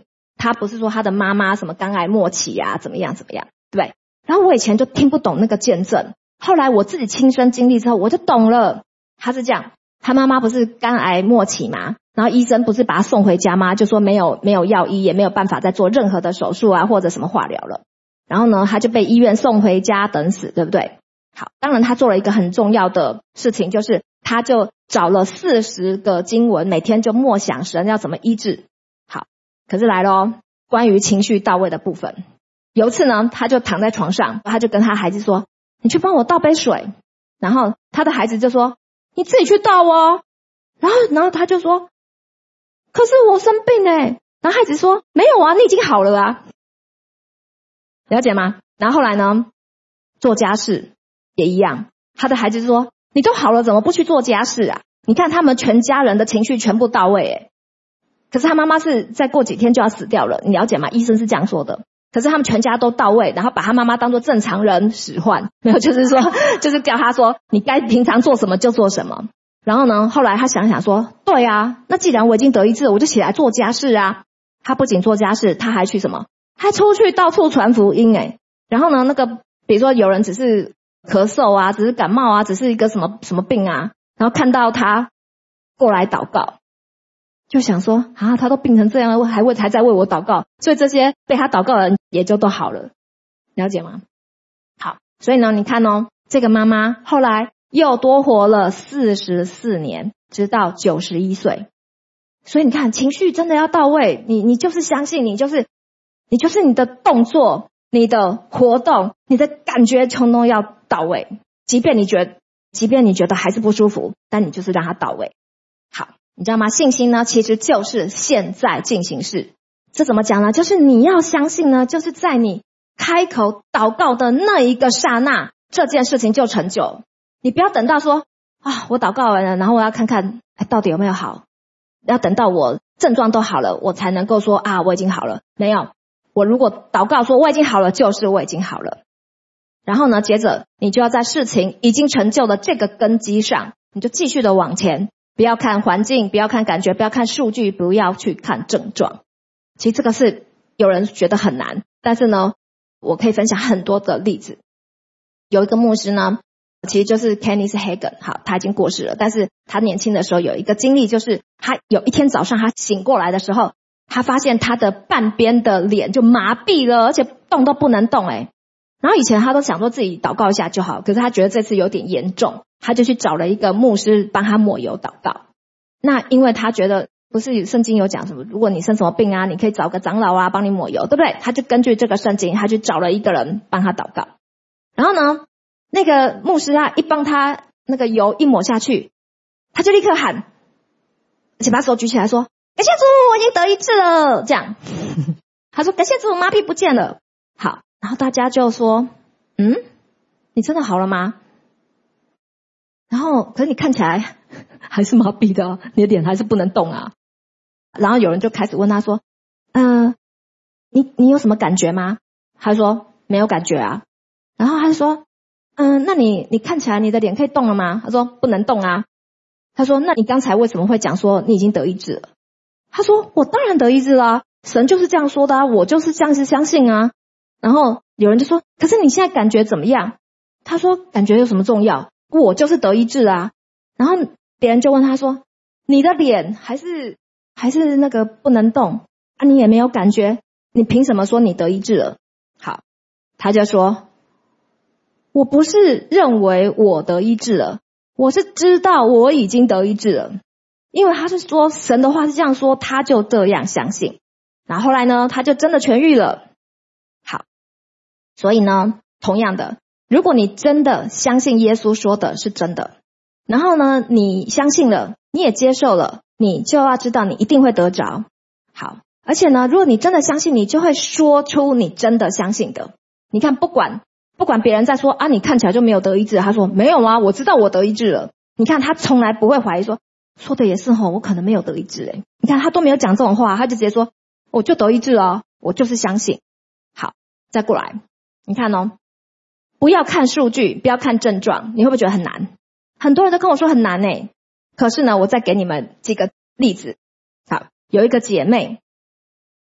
他不是说他的妈妈什么肝癌末期啊，怎么样怎么样，对不对？然后我以前就听不懂那个见证，后来我自己亲身经历之后，我就懂了。他是这样，他妈妈不是肝癌末期嘛，然后医生不是把他送回家吗？就说没有没有药医，也没有办法再做任何的手术啊，或者什么化疗了。然后呢，他就被医院送回家等死，对不对？好，当然他做了一个很重要的事情，就是他就找了四十个经文，每天就默想神要怎么医治。好，可是来咯，关于情绪到位的部分。有一次呢，他就躺在床上，他就跟他孩子说，你去帮我倒杯水。然后他的孩子就说，你自己去倒哦。然后然后他就说，可是我生病诶。然后孩子说，没有啊，你已经好了啊。了解吗？然后后来呢，做家事也一样，他的孩子说，你都好了怎么不去做家事啊？你看他们全家人的情绪全部到位诶。可是他妈妈是再过几天就要死掉了，你了解吗？医生是这样说的。可是他们全家都到位，然后把他妈妈当作正常人使唤，没有，就是说就是叫他说你该平常做什么就做什么。然后呢，后来他想想说，对啊，那既然我已经得医治了，我就起来做家事啊。他不仅做家事，他还去什么？还出去到处传福音诶。然后呢，那个比如说有人只是咳嗽啊，只是感冒啊，只是一个什么什么病啊，然后看到他过来祷告，就想说啊，他都病成这样，还为还在为我祷告，所以这些被他祷告的人也就都好了，了解吗？好，所以呢，你看哦，这个妈妈后来又多活了四十四年，直到九十一岁。所以你看，情绪真的要到位，你你就是相信，你就是你就是你的动作、你的活动、你的感觉统统要到位。即便你觉得即便你觉得还是不舒服，但你就是让它到位。好，你知道吗？信心呢，其实就是现在进行式。这怎么讲呢？就是你要相信呢，就是在你开口祷告的那一个刹那，这件事情就成就。你不要等到说啊，我祷告完了，然后我要看看哎到底有没有好，要等到我症状都好了，我才能够说啊我已经好了。没有，我如果祷告说我已经好了，就是我已经好了。然后呢，接着你就要在事情已经成就的这个根基上，你就继续的往前，不要看环境，不要看感觉，不要看数据，不要去看症状。其实这个是有人觉得很难，但是呢，我可以分享很多的例子。有一个牧师呢，其实就是 Kenneth Hagin， 好，他已经过世了，但是他年轻的时候有一个经历，就是他有一天早上他醒过来的时候，他发现他的半边的脸就麻痹了，而且动都不能动诶。然后以前他都想说自己祷告一下就好，可是他觉得这次有点严重，他就去找了一个牧师帮他抹油祷告。那因为他觉得不是圣经有讲什么，如果你生什么病啊，你可以找个长老啊帮你抹油，对不对？他就根据这个圣经，他去找了一个人帮他祷告。然后呢，那个牧师啊一帮他那个油一抹下去，他就立刻喊，而且把手举起来说，感谢主，我已经得医治了，这样他说感谢主，麻痹不见了。好，然后大家就说，嗯，你真的好了吗？然后可是你看起来还是麻痹的，你的脸还是不能动啊。然后有人就开始问他说，嗯、呃，你你有什么感觉吗？他说没有感觉啊。然后他就说，嗯、呃，那你你看起来你的脸可以动了吗？他说不能动啊。他说那你刚才为什么会讲说你已经得医治了？他说我当然得医治啦，神就是这样说的啊，我就是这样子相信啊。然后有人就说，可是你现在感觉怎么样？他说感觉有什么重要？我就是得医治啊。然后别人就问他说，你的脸还是还是那个不能动啊，你也没有感觉，你凭什么说你得医治了？好，他就说，我不是认为我得医治了，我是知道我已经得医治了。因为他是说神的话是这样说，他就这样相信。然后后来呢，他就真的痊愈了。好，所以呢，同样的，如果你真的相信耶稣说的是真的，然后呢，你相信了，你也接受了，你就要知道你一定会得着。好，而且呢，如果你真的相信，你就会说出你真的相信的。你看，不管不管别人在说啊，你看起来就没有得医治，他说没有啊，我知道我得医治了。你看他从来不会怀疑说，说的也是齁，我可能没有得医治诶。你看他都没有讲这种话，他就直接说我就得医治了，我就是相信。好，再过来，你看哦，不要看数据，不要看症状，你会不会觉得很难？很多人都跟我说很难诶。可是呢，我再给你们几个例子。好，有一个姐妹，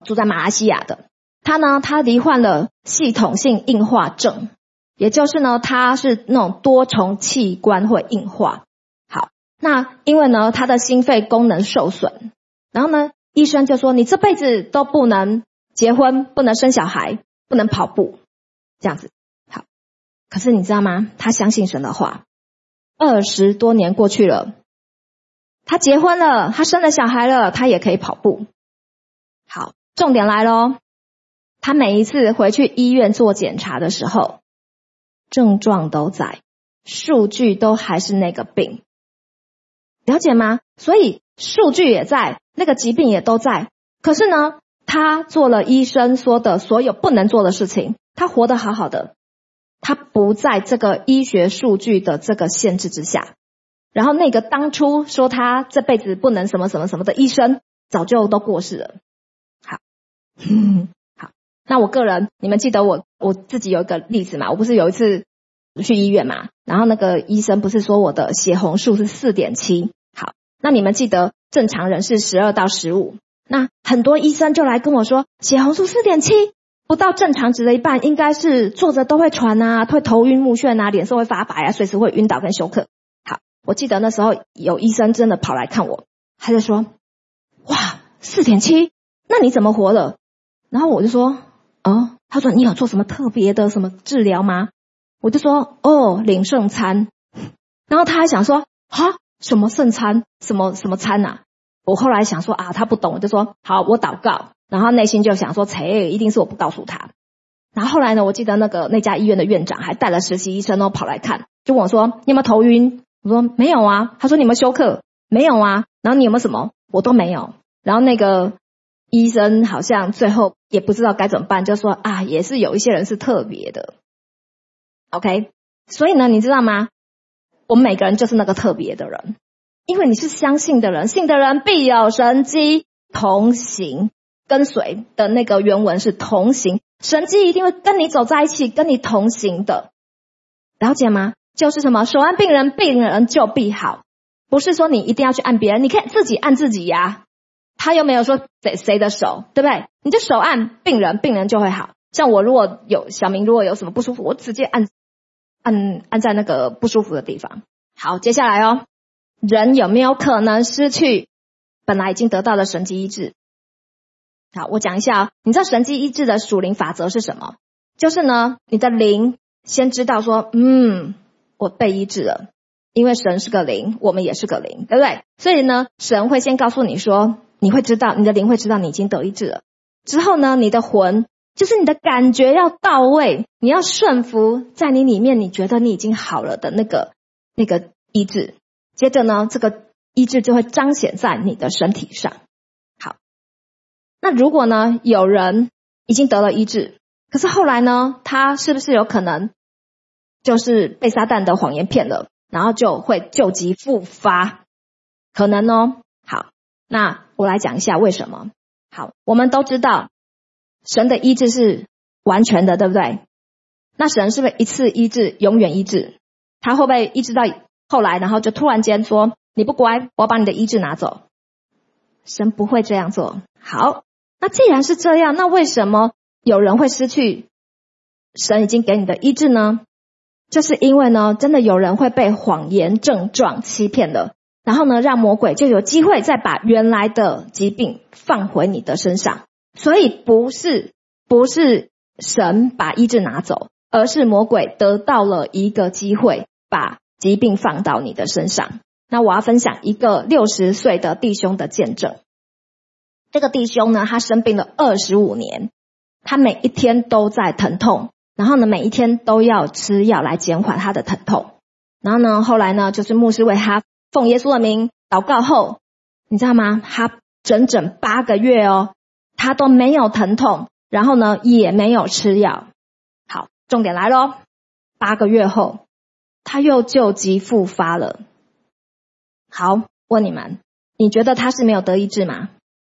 住在马来西亚的。他呢，他罹患了系统性硬化症，也就是呢，他是那种多重器官会硬化。好，那因为呢，他的心肺功能受损，然后呢，医生就说你这辈子都不能结婚，不能生小孩，不能跑步，这样子。好，可是你知道吗？他相信神的话，二十多年过去了，他结婚了，他生了小孩了，他也可以跑步。好，重点来咯，他每一次回去医院做检查的时候，症状都在，数据都还是那个病，了解吗？所以数据也在，那个疾病也都在，可是呢，他做了医生说的所有不能做的事情，他活得好好的，他不在这个医学数据的这个限制之下。然后那个当初说他这辈子不能什么什么什么的医生，早就都过世了。好，好，那我个人，你们记得我我自己有一个例子嘛？我不是有一次去医院嘛，然后那个医生不是说我的血红素是 四点七， 好，那你们记得正常人是十二到十五，那很多医生就来跟我说血红素 四点七 不到正常值的一半，应该是坐着都会喘啊，会头晕目眩啊，脸色会发白啊，随时会晕倒跟休克。好，我记得那时候有医生真的跑来看我，他就说哇 四点七 那你怎么活了？然后我就说哦，他说你有做什么特别的什么治疗吗？我就说哦，领圣餐。然后他还想说哈，什么圣餐，什么什么餐啊？我后来想说啊，他不懂，我就说好，我祷告。然后内心就想说切，一定是我不告诉他。然后后来呢，我记得那个那家医院的院长还带了实习医生都跑来看，就问我说你有没有头晕？我说没有啊。他说你有没有休克？没有啊。然后你有没有什么？我都没有。然后那个医生好像最后也不知道该怎么办，就说啊，也是有一些人是特别的。OK， 所以呢，你知道吗？我们每个人就是那个特别的人，因为你是相信的人，信的人必有神迹同行，跟随的那个原文是同行，神迹一定会跟你走在一起，跟你同行的，了解吗？就是什么手按病人，病人就必好，不是说你一定要去按别人，你可以自己按自己呀。他又没有说谁谁的手，对不对？你就手按病人，病人就会好。像我如果有小明如果有什么不舒服，我直接按按按在那个不舒服的地方。好，接下来哦，人有没有可能失去本来已经得到的神迹医治？好，我讲一下哦，你知道神迹医治的属灵法则是什么？就是呢，你的灵先知道说，嗯，我被医治了，因为神是个灵，我们也是个灵，对不对？所以呢，神会先告诉你说，你会知道，你的灵会知道你已经得医治了。之后呢，你的魂，就是你的感觉要到位，你要顺服在你里面，你觉得你已经好了的那个那个医治。接着呢，这个医治就会彰显在你的身体上。好，那如果呢，有人已经得了医治，可是后来呢，他是不是有可能就是被撒旦的谎言骗了，然后就会旧疾复发？可能哦。好，那我来讲一下为什么。好，我们都知道神的医治是完全的，对不对？那神是不是一次医治永远医治？他会不会医治到后来然后就突然间说你不乖，我要把你的医治拿走？神不会这样做。好，那既然是这样，那为什么有人会失去神已经给你的医治呢？就是因为呢，真的有人会被谎言症状欺骗了，然后呢，让魔鬼就有机会再把原来的疾病放回你的身上。所以不是不是神把医治拿走，而是魔鬼得到了一个机会把疾病放到你的身上。那我要分享一个六十岁的弟兄的见证。这个弟兄呢，他生病了二十五年，他每一天都在疼痛，然后呢，每一天都要吃药来减缓他的疼痛。然后呢，后来呢，就是牧师为他奉耶稣的名祷告后，你知道吗？他整整八个月哦，他都没有疼痛，然后呢，也没有吃药。好，重点来咯，八个月后，他又旧疾复发了。好，问你们，你觉得他是没有得医治吗？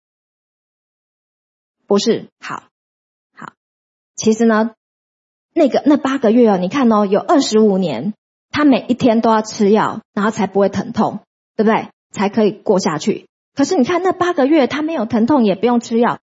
不是。好，好，其实呢，那个那八个月哦，你看哦，有二十五年，他每一天都要吃药，然后才不会疼痛，对不对？才可以过下去。可是你看那八个月，他没有疼痛，也不用吃药，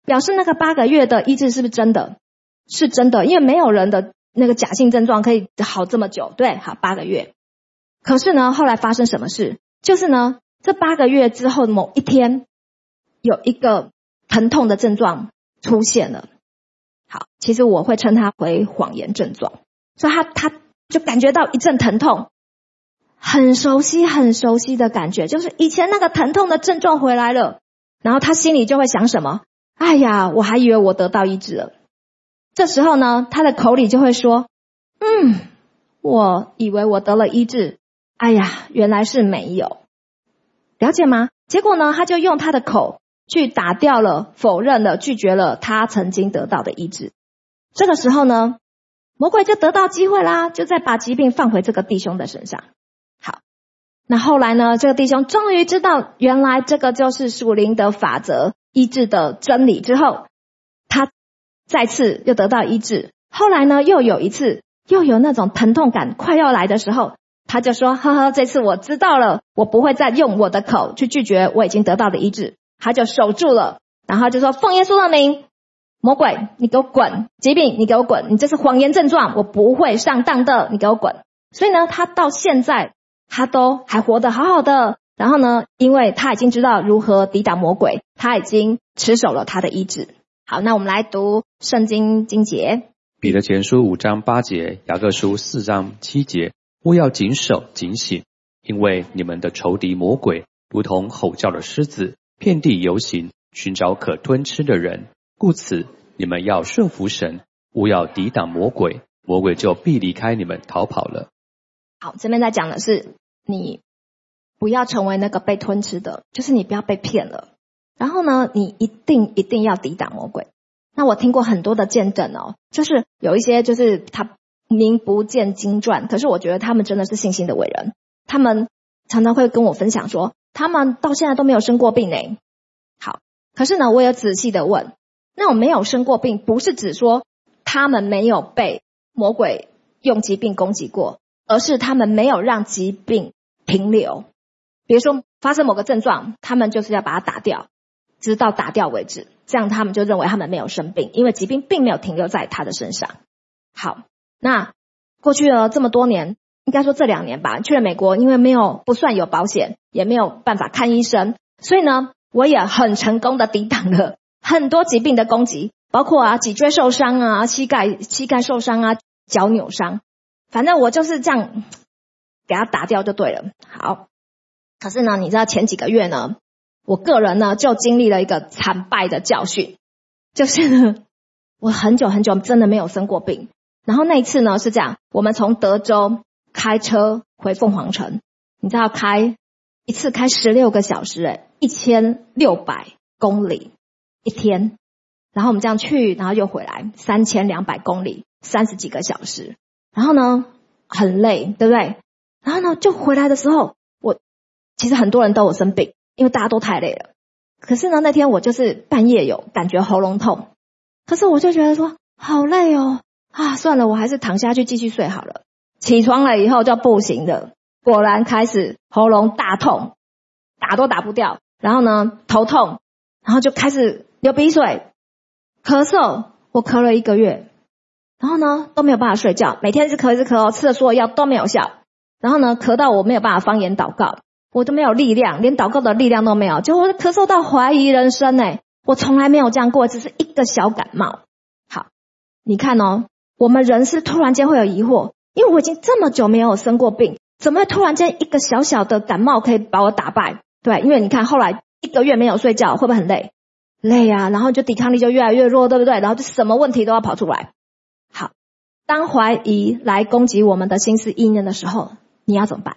表示那个八个月的医治是不是真的？是真的，因为没有人的那个假性症状可以好这么久，对，好八个月。可是呢，后来发生什么事？就是呢，这八个月之后某一天，有一个疼痛的症状出现了。好，其实我会称它为谎言症状，所以他他就感觉到一阵疼痛，很熟悉很熟悉的感觉，就是以前那个疼痛的症状回来了。然后他心里就会想什么？哎呀，我还以为我得到医治了。这时候呢，他的口里就会说，嗯，我以为我得了医治，哎呀，原来是没有。了解吗？结果呢，他就用他的口去打掉了，否认了，拒绝了他曾经得到的医治。这个时候呢，魔鬼就得到机会啦，就再把疾病放回这个弟兄的身上。好，那后来呢，这个弟兄终于知道原来这个就是属灵的法则医治的真理之后，他再次又得到医治。后来呢，又有一次又有那种疼痛感快要来的时候，他就说，呵呵，这次我知道了，我不会再用我的口去拒绝我已经得到的医治。他就守住了，然后就说，奉耶稣的名，魔鬼你给我滚，疾病你给我滚，你这是谎言症状，我不会上当的，你给我滚。所以呢，他到现在他都还活得好好的。然后呢，因为他已经知道如何抵挡魔鬼，他已经持守了他的医治。好，那我们来读圣经经节。 彼得前书五章八节，雅各书四章七节，务要谨守警醒，因为你们的仇敌魔鬼如同吼叫的狮子，遍地游行，寻找可吞吃的人。故此你们要顺服神，务要抵挡魔鬼，魔鬼就必离开你们逃跑了。 好，这边在讲的是你不要成为那个被吞吃的，就是你不要被骗了。然后呢，你一定一定要抵挡魔鬼。那我听过很多的见证哦，就是有一些就是他名不见经传，可是我觉得他们真的是信心的伟人。他们常常会跟我分享说，他们到现在都没有生过病呢。好，可是呢，我有仔细的问，那种没有生过病，不是指说他们没有被魔鬼用疾病攻击过，而是他们没有让疾病停留。比如说发生某个症状，他们就是要把它打掉，直到打掉为止，这样他们就认为他们没有生病，因为疾病并没有停留在他的身上。好，那过去了这么多年，应该说这两年吧，去了美国，因为没有不算有保险，也没有办法看医生，所以呢，我也很成功的抵挡了很多疾病的攻击，包括啊脊椎受伤啊，膝盖膝盖受伤啊，脚扭伤，反正我就是这样给它打掉就对了。好，可是呢，你知道前几个月呢，我个人呢就经历了一个惨败的教训，就是呢，我很久很久真的没有生过病。然后那一次呢是这样，我们从德州开车回凤凰城，你知道开一次开十六个小时，诶一千六百公里一天，然后我们这样去，然后又回来三千两百公里，三十几个小时，然后呢很累，对不对？然后呢就回来的时候，我其实很多人都有生病，因为大家都太累了。可是呢那天我就是半夜有感觉喉咙痛，可是我就觉得说好累哦，啊算了，我还是躺下去继续睡好了。起床了以后就不行了，果然开始喉咙大痛，打都打不掉，然后呢头痛，然后就开始流鼻水咳嗽，我咳了一个月，然后呢都没有办法睡觉，每天一直咳一直咳，吃的所有药都没有效，然后呢咳到我没有办法方言祷告，我都没有力量，连祷告的力量都没有，结果我咳嗽到怀疑人生耶，我从来没有这样过，只是一个小感冒。好，你看哦，我们人是突然间会有疑惑，因为我已经这么久没有生过病，怎么会突然间一个小小的感冒可以把我打败？对，因为你看后来一个月没有睡觉，会不会很累？累啊，然后就抵抗力就越来越弱，对不对？然后就什么问题都要跑出来。好，当怀疑来攻击我们的心思意念的时候，你要怎么办？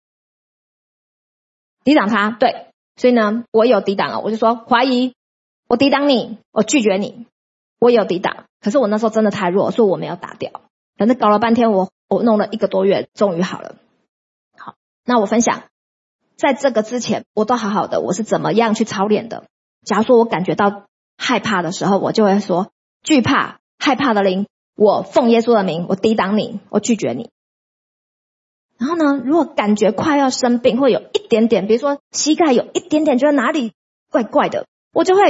抵挡它，对，所以呢我有抵挡了，我就说怀疑，我抵挡你，我拒绝你，我有抵挡。可是我那时候真的太弱，所以我没有打掉，反正搞了半天，我我弄了一个多月，终于好了。好，那我分享在这个之前我都好好的，我是怎么样去操练的。假如说我感觉到害怕的时候，我就会说惧怕害怕的灵，我奉耶稣的名，我抵挡你，我拒绝你。然后呢，如果感觉快要生病，会有一点点，比如说膝盖有一点点觉得哪里怪怪的，我就会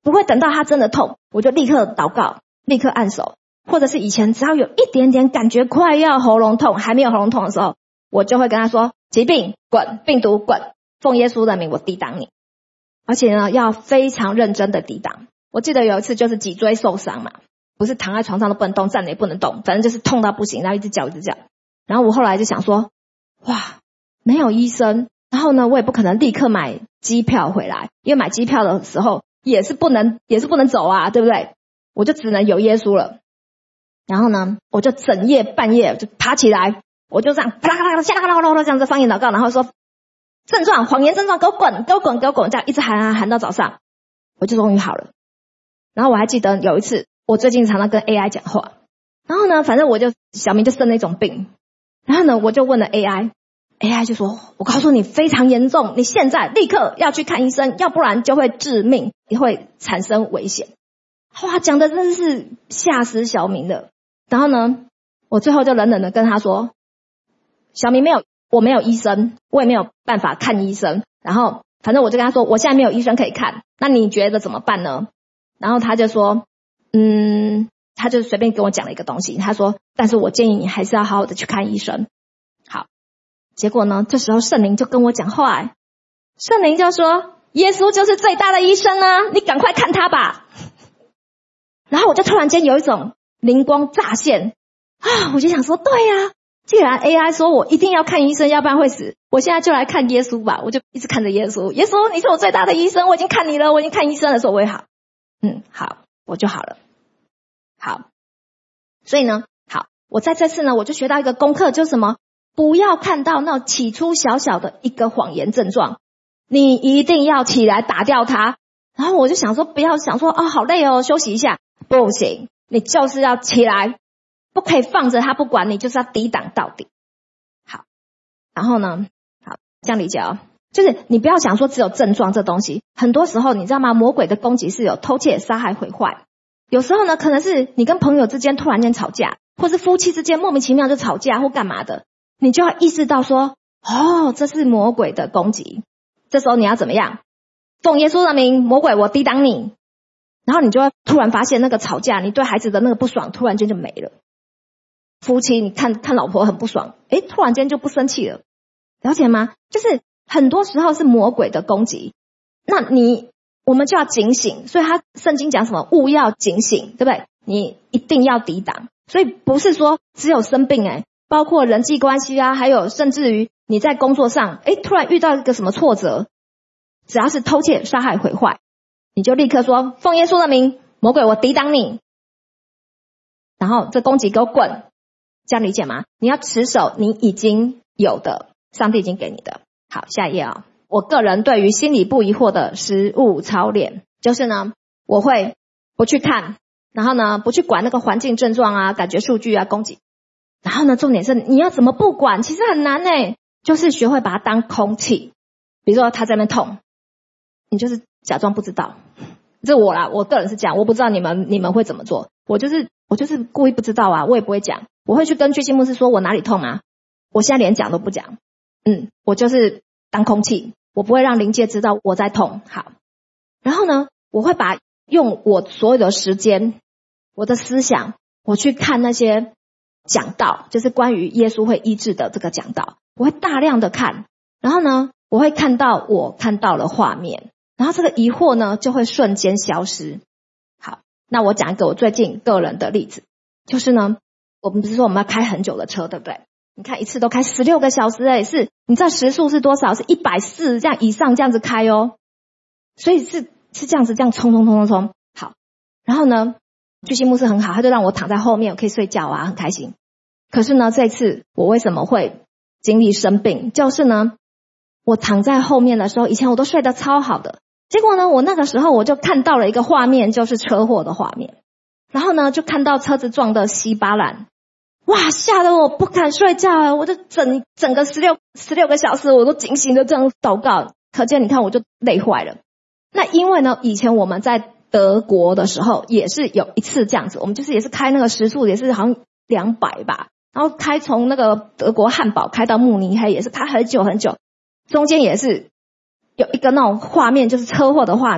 不会等到他真的痛，我就立刻祷告，立刻按手，或者是以前只要有一点点感觉快要喉咙痛，还没有喉咙痛的时候，我就会跟他说：疾病滚，病毒滚，奉耶稣的名我抵挡你。而且呢，要非常认真的抵挡。我记得有一次就是脊椎受伤嘛，不是躺在床上都不能动，站着也不能动，反正就是痛到不行，然后一直叫一直叫。然后我后来就想说，哇，没有医生，然后呢，我也不可能立刻买机票回来，因为买机票的时候也是不能也是不能走啊，对不对？我就只能有耶稣了。然后呢，我就整夜半夜就爬起来，我就这样啪啦啪啦啪啦啪啦这样子方言祷告，然后说症状谎言症状给我滚给我滚给我滚，这样一直喊喊喊到早上，我就终于好了。然后我还记得有一次，我最近常常跟 A I 讲话，然后呢，反正我就小明就生了一种病，然后呢，我就问了 A I，A I 就说：我告诉你非常严重，你现在立刻要去看医生，要不然就会致命，你会产生危险。哇，讲的真的是吓死小明的。然后呢，我最后就冷冷的跟他说：小明没有，我没有医生，我也没有办法看医生。然后反正我就跟他说，我现在没有医生可以看，那你觉得怎么办呢？然后他就说，嗯，他就随便跟我讲了一个东西，他说，但是我建议你还是要好好的去看医生。好，结果呢，这时候圣灵就跟我讲话，圣灵就说，耶稣就是最大的医生啊，你赶快看他吧。然后我就突然间有一种灵光乍现啊，我就想说，对呀、啊，既然 A I 说我一定要看医生，要不然会死，我现在就来看耶稣吧。我就一直看着耶稣，耶稣你是我最大的医生，我已经看你了，我已经看医生了，说我会好。嗯，好，我就好了。好，所以呢，好，我在这次呢，我就学到一个功课，就是什么？不要看到那起初小小的一个谎言症状，你一定要起来打掉它。然后我就想说，不要想说哦，好累哦，休息一下，不行，你就是要起来，不可以放着它不管，你就是要抵挡到底。好，然后呢，好，这样理解哦。就是你不要想说只有症状这东西，很多时候你知道吗？魔鬼的攻击是有偷窃、杀害、毁坏。有时候呢，可能是你跟朋友之间突然间吵架，或是夫妻之间莫名其妙就吵架或干嘛的，你就要意识到说，哦，这是魔鬼的攻击。这时候你要怎么样？奉耶稣的名，魔鬼我抵挡你。然后你就会突然发现那个吵架，你对孩子的那个不爽突然间就没了。夫妻你看看老婆很不爽，诶，突然间就不生气了。了解吗？就是很多时候是魔鬼的攻击，那你我们就要警醒。所以他圣经讲什么？勿要警醒，对不对？你一定要抵挡。所以不是说只有生病，诶，包括人际关系啊，还有甚至于你在工作上，诶，突然遇到一个什么挫折，只要是偷窃、杀害、毁坏，你就立刻说奉耶稣的名，魔鬼我抵挡你，然后这攻击给我滚。这样理解吗？你要持守你已经有的，上帝已经给你的。好，下一页啊、哦。我个人对于心里不疑惑的实务操练，就是呢，我会不去看，然后呢，不去管那个环境症状啊、感觉数据啊、攻击。然后呢，重点是你要怎么不管？其实很难诶，就是学会把它当空气。比如说他在那边痛，你就是假装不知道。这我啦，我个人是这样，我不知道你们你们会怎么做。我就是我就是故意不知道啊，我也不会讲。我会去跟巨星牧师说我哪里痛啊，我现在连讲都不讲。嗯，我就是当空气，我不会让灵界知道我在痛。好，然后呢，我会把用我所有的时间，我的思想，我去看那些讲道，就是关于耶稣会医治的这个讲道，我会大量的看。然后呢，我会看到我看到了画面，然后这个疑惑呢就会瞬间消失。好，那我讲一个我最近个人的例子，就是呢，我们不是说我们要开很久的车，对不对？你看一次都开十六个小时，诶，是你知道时速是多少？是一百四十这样以上这样子开哦。所以是是这样子这样冲冲冲冲冲。好，然后呢，巨星牧师很好，他就让我躺在后面，我可以睡觉啊，很开心。可是呢，这次我为什么会经历生病？就是呢，我躺在后面的时候，以前我都睡得超好的，结果呢，我那个时候我就看到了一个画面，就是车祸的画面。然后呢，就看到车子撞得稀巴烂。哇，吓得我不敢睡觉，我就整整个十六十六个小时我都警醒的这样祷告，可见你看我就累坏了。那因为呢，以前我们在德国的时候也是有一次这样子，我们就是也是开那个时速也是好像两百吧，然后开从那个德国汉堡开到慕尼黑也是开很久很久，中间也是有一个那种画面，就是车祸的画面，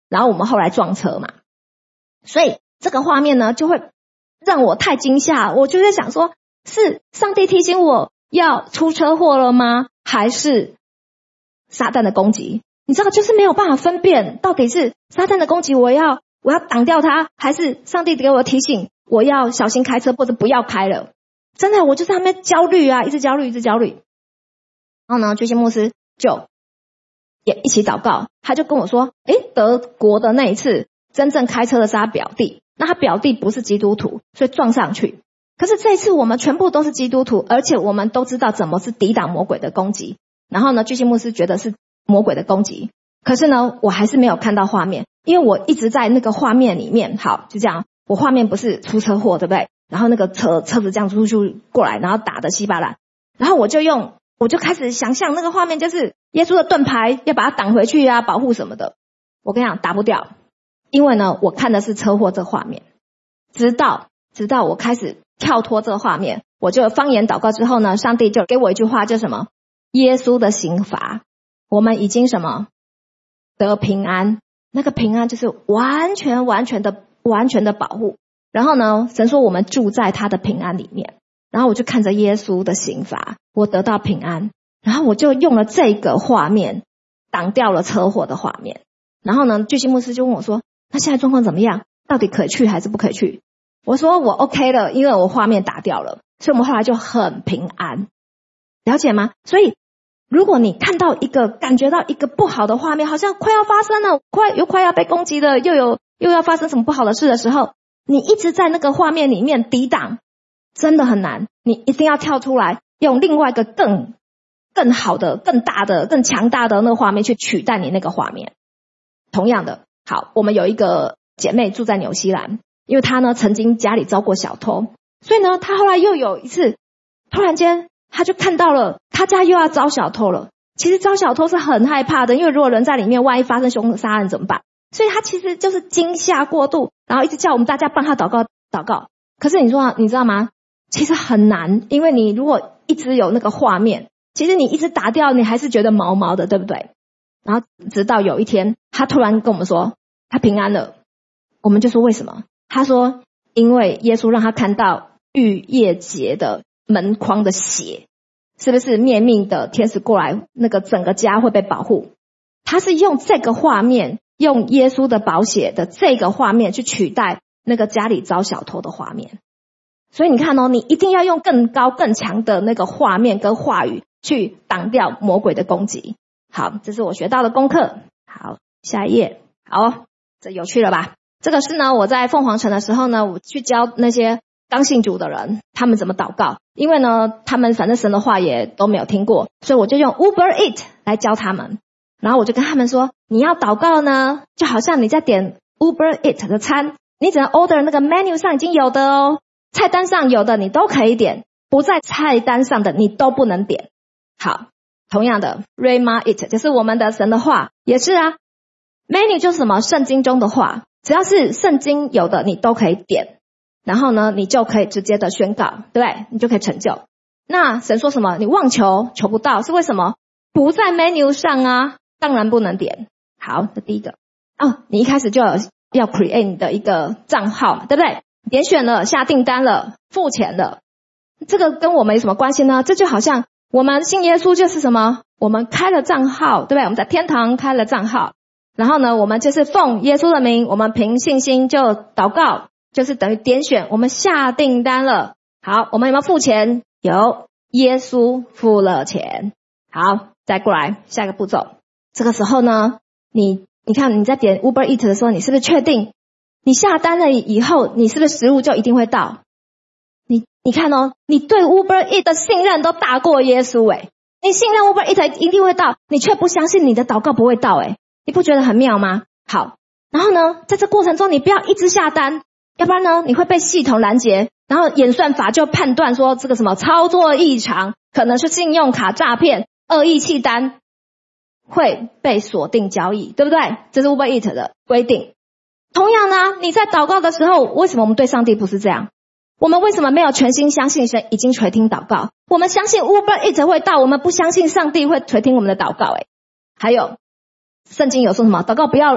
然后我们后来撞车嘛，所以这个画面呢就会让我太惊吓，我就在想说，是上帝提醒我要出车祸了吗？还是撒旦的攻击？你知道，就是没有办法分辨到底是撒旦的攻击，我要我要挡掉它，还是上帝给我提醒我要小心开车或者不要开了。真的，我就在那边焦虑啊，一直焦虑一直焦虑。然后呢，巨星牧师就也一起祷告，他就跟我说，诶，德国的那一次真正开车的是他表弟，那他表弟不是基督徒，所以撞上去。可是这一次我们全部都是基督徒，而且我们都知道怎么是抵挡魔鬼的攻击。然后呢，巨星牧师觉得是魔鬼的攻击，可是呢我还是没有看到画面，因为我一直在那个画面里面。好，就这样，我画面不是出车祸对不对？然后那个车车子这样出去过来，然后打得稀巴烂，然后我就用我就开始想象那个画面，就是耶稣的盾牌要把它挡回去啊，保护什么的。我跟你讲，打不掉，因为呢我看的是车祸这个画面。直到直到我开始跳脱这个画面，我就方言祷告之后呢，上帝就给我一句话，叫什么？耶稣的刑罚，我们已经什么得平安。那个平安就是完全完全的完全的保护。然后呢，神说我们住在他的平安里面。然后我就看着耶稣的刑罚，我得到平安。然后我就用了这个画面挡掉了车祸的画面。然后呢，巨星牧师就问我说，那现在状况怎么样？到底可以去还是不可以去？我说我 OK 了，因为我画面打掉了，所以我们后来就很平安。了解吗？所以如果你看到一个感觉到一个不好的画面，好像快要发生了，快又快要被攻击了，又有又要发生什么不好的事的时候，你一直在那个画面里面抵挡，真的很难。你一定要跳出来，用另外一个更更好的、更大的、更强大的那个画面去取代你那个画面。同样的，好，我们有一个姐妹住在纽西兰，因为她呢曾经家里遭过小偷，所以呢她后来又有一次突然间她就看到了她家又要遭小偷了。其实遭小偷是很害怕的，因为如果人在里面，万一发生凶杀案怎么办？所以她其实就是惊吓过度，然后一直叫我们大家帮她祷告祷告。可是你说你知道吗？其实很难，因为你如果一直有那个画面，其实你一直打掉，你还是觉得毛毛的，对不对？然后直到有一天她突然跟我们说她平安了，我们就说为什么？她说因为耶稣让她看到逾越节的门框的血，是不是灭命的天使过来，那个整个家会被保护？她是用这个画面，用耶稣的宝血的这个画面去取代那个家里遭小偷的画面。所以你看哦，你一定要用更高更强的那个画面跟话语去挡掉魔鬼的攻击。好，这是我学到的功课。好，下一页。好，这有趣了吧？这个是呢，我在凤凰城的时候呢，我去教那些刚信主的人他们怎么祷告。因为呢他们反正神的话也都没有听过，所以我就用 Uber Eat 来教他们。然后我就跟他们说，你要祷告呢，就好像你在点 Uber Eat 的餐，你只能 order 那个 menu 上已经有的哦，菜单上有的你都可以点，不在菜单上的你都不能点。好，同样的 Rhema Eat 就是我们的神的话也是啊， menu 就是什么？圣经中的话，只要是圣经有的你都可以点，然后呢你就可以直接的宣告，对不对？你就可以成就。那神说什么？你妄求求不到，是为什么？不在 menu 上啊，当然不能点。好，这第一个哦，你一开始就有要 create 你的一个账号，对不对？点选了，下订单了，付钱了，这个跟我们有什么关系呢？这就好像我们信耶稣就是什么？我们开了账号，对不对？我们在天堂开了账号，然后呢我们就是奉耶稣的名，我们凭信心就祷告，就是等于点选，我们下订单了。好，我们有没有付钱？有，耶稣付了钱。好，再过来下一个步骤。这个时候呢，你你看你在点 Uber Eat 的时候，你是不是确定你下单了以后，你是不是食物就一定会到？你你看哦，你对 Uber Eat 的信任都大过耶稣诶，你信任 Uber Eat 一定会到，你却不相信你的祷告不会到诶，你不觉得很妙吗？好，然后呢，在这过程中你不要一直下单，要不然呢你会被系统拦截，然后演算法就判断说这个什么操作异常，可能是信用卡诈骗、恶意弃单，会被锁定交易，对不对？这是 Uber Eat 的规定。同样呢，你在祷告的时候，为什么我们对上帝不是这样？我们为什么没有全心相信神已经垂听祷告？我们相信 Uber Eat 会到，我们不相信上帝会垂听我们的祷告。诶，还有圣经有说什么？祷告不要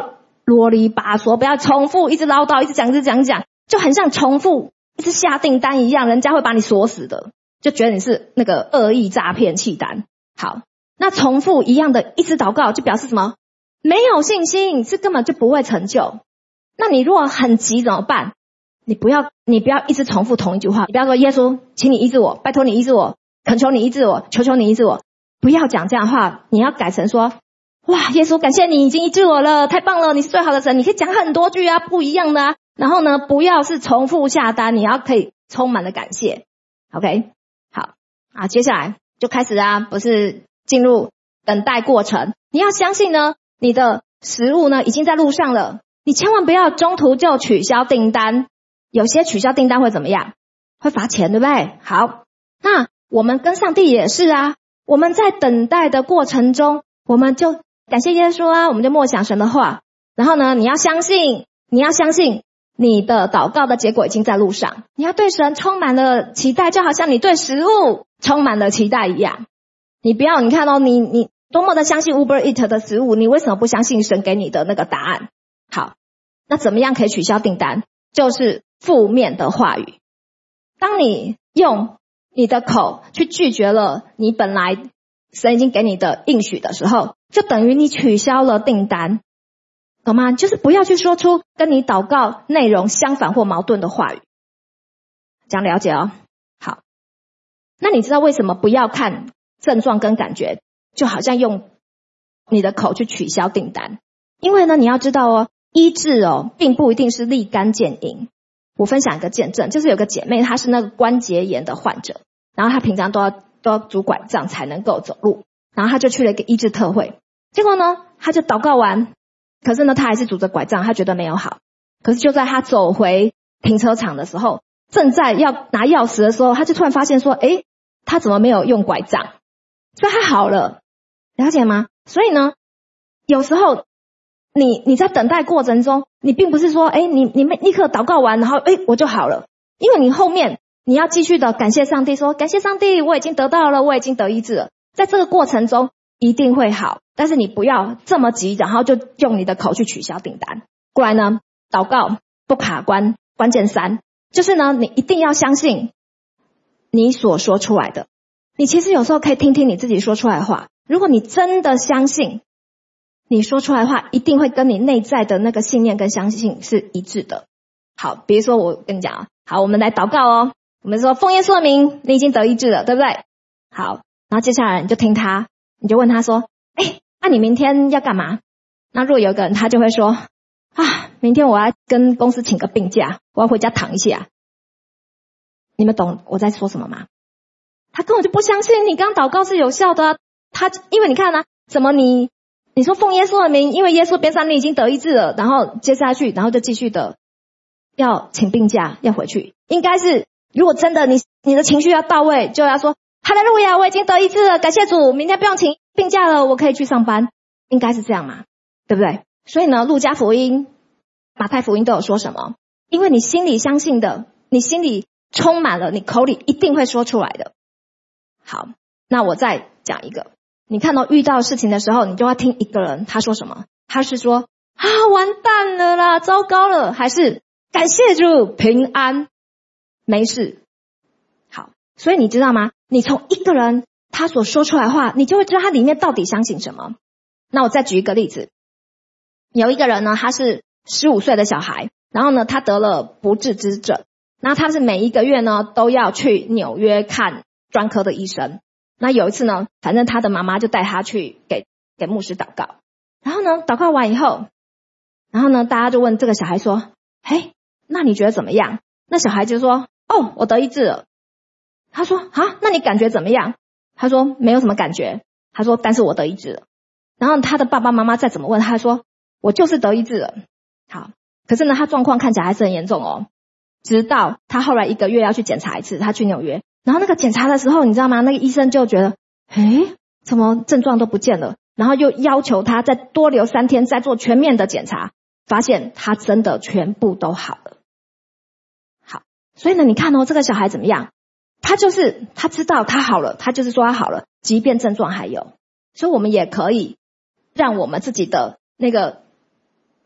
啰里吧嗦，不要重复，一直唠叨，一直讲，一直讲讲，就很像重复，一直下订单一样，人家会把你锁死的，就觉得你是那个恶意诈骗契单。好，那重复一样的一直祷告，就表示什么？没有信心，是根本就不会成就。那你如果很急怎么办？你不要，你不要一直重复同一句话，你不要说耶稣，请你医治我，拜托你医治我，恳求你医治我，求求你医治我，不要讲这样的话，你要改成说，哇，耶稣感谢你已经医治我了，太棒了，你是最好的神。你可以讲很多句啊，不一样的啊。然后呢，不要是重复下单，你要可以充满了感谢。OK， 好啊，接下来就开始啊，不是进入等待过程。你要相信呢，你的食物呢已经在路上了，你千万不要中途就取消订单。有些取消订单会怎么样？会罚钱，对不对？好，那我们跟上帝也是啊，我们在等待的过程中，我们就感谢耶稣啊，我们就默想神的话。然后呢，你要相信，你要相信你的祷告的结果已经在路上。你要对神充满了期待，就好像你对食物充满了期待一样。你不要，你看哦，你你多么的相信 Uber Eats 的食物，你为什么不相信神给你的那个答案？好，那怎么样可以取消订单？就是负面的话语。当你用你的口去拒绝了你本来神已经给你的应许的时候，就等于你取消了订单，懂吗？就是不要去说出跟你祷告内容相反或矛盾的话语。这样了解哦。好，那你知道为什么不要看症状跟感觉，就好像用你的口去取消订单？因为呢，你要知道哦，医治哦，并不一定是立竿见影。我分享一个见证，就是有个姐妹，她是那个关节炎的患者，然后她平常都要都要拄拐杖才能够走路，然后她就去了一个医治特会，结果呢，她就祷告完，可是呢，她还是拄着拐杖，她觉得没有好。可是就在她走回停车场的时候，正在要拿钥匙的时候，她就突然发现说，诶，她怎么没有用拐杖？所以她好了，了解吗？所以呢，有时候你你在等待过程中，你并不是说，哎，你你立刻祷告完，然后哎我就好了，因为你后面你要继续的感谢上帝，说感谢上帝，我已经得到了，我已经得医治了。在这个过程中一定会好，但是你不要这么急，然后就用你的口去取消订单。过来呢，祷告不卡关，关键三就是呢，你一定要相信你所说出来的。你其实有时候可以听听你自己说出来的话，如果你真的相信你说出来的话，一定会跟你内在的那个信念跟相信是一致的。好，比如说我跟你讲啊，好，我们来祷告哦。我们说奉耶稣的名，你已经得医治了，对不对？好，然后接下来你就听他，你就问他说，哎，那、啊、你明天要干嘛？那如果有个人他就会说，啊，明天我要跟公司请个病假，我要回家躺一下。你们懂我在说什么吗？他根本就不相信你刚祷告是有效的、啊。他因为你看啊，怎么你你说奉耶稣的名，因为耶稣边上你已经得医治了，然后接下去，然后就继续的要请病假，要回去。应该是如果真的你你的情绪要到位，就要说哈利路亚，我已经得医治了，感谢主，明天不用请病假了，我可以去上班。应该是这样嘛，对不对？所以呢，路加福音、马太福音都有说什么？因为你心里相信的，你心里充满了，你口里一定会说出来的。好，那我再讲一个。你看到遇到事情的时候，你就要听一个人他说什么。他是说啊，完蛋了啦，糟糕了，还是感谢主平安没事。好，所以你知道吗？你从一个人他所说出来的话，你就会知道他里面到底相信什么。那我再举一个例子，有一个人呢，他是十五岁的小孩，然后呢他得了不治之症，那他是每一个月呢都要去纽约看专科的医生。那有一次呢，反正他的妈妈就带他去给给牧师祷告，然后呢祷告完以后，然后呢大家就问这个小孩说，嘿，那你觉得怎么样？那小孩就说，哦，我得医治了。他说啊，那你感觉怎么样？他说没有什么感觉。他说但是我得医治了。然后他的爸爸妈妈再怎么问，他说我就是得医治了。好，可是呢他状况看起来还是很严重哦。直到他后来一个月要去检查一次，他去纽约，然后那个检查的时候，你知道吗？那个医生就觉得，诶，怎么症状都不见了？然后又要求他再多留三天，再做全面的检查，发现他真的全部都好了。好，所以呢，你看哦，这个小孩怎么样？他就是他知道他好了，他就是说他好了，即便症状还有。所以我们也可以让我们自己的那个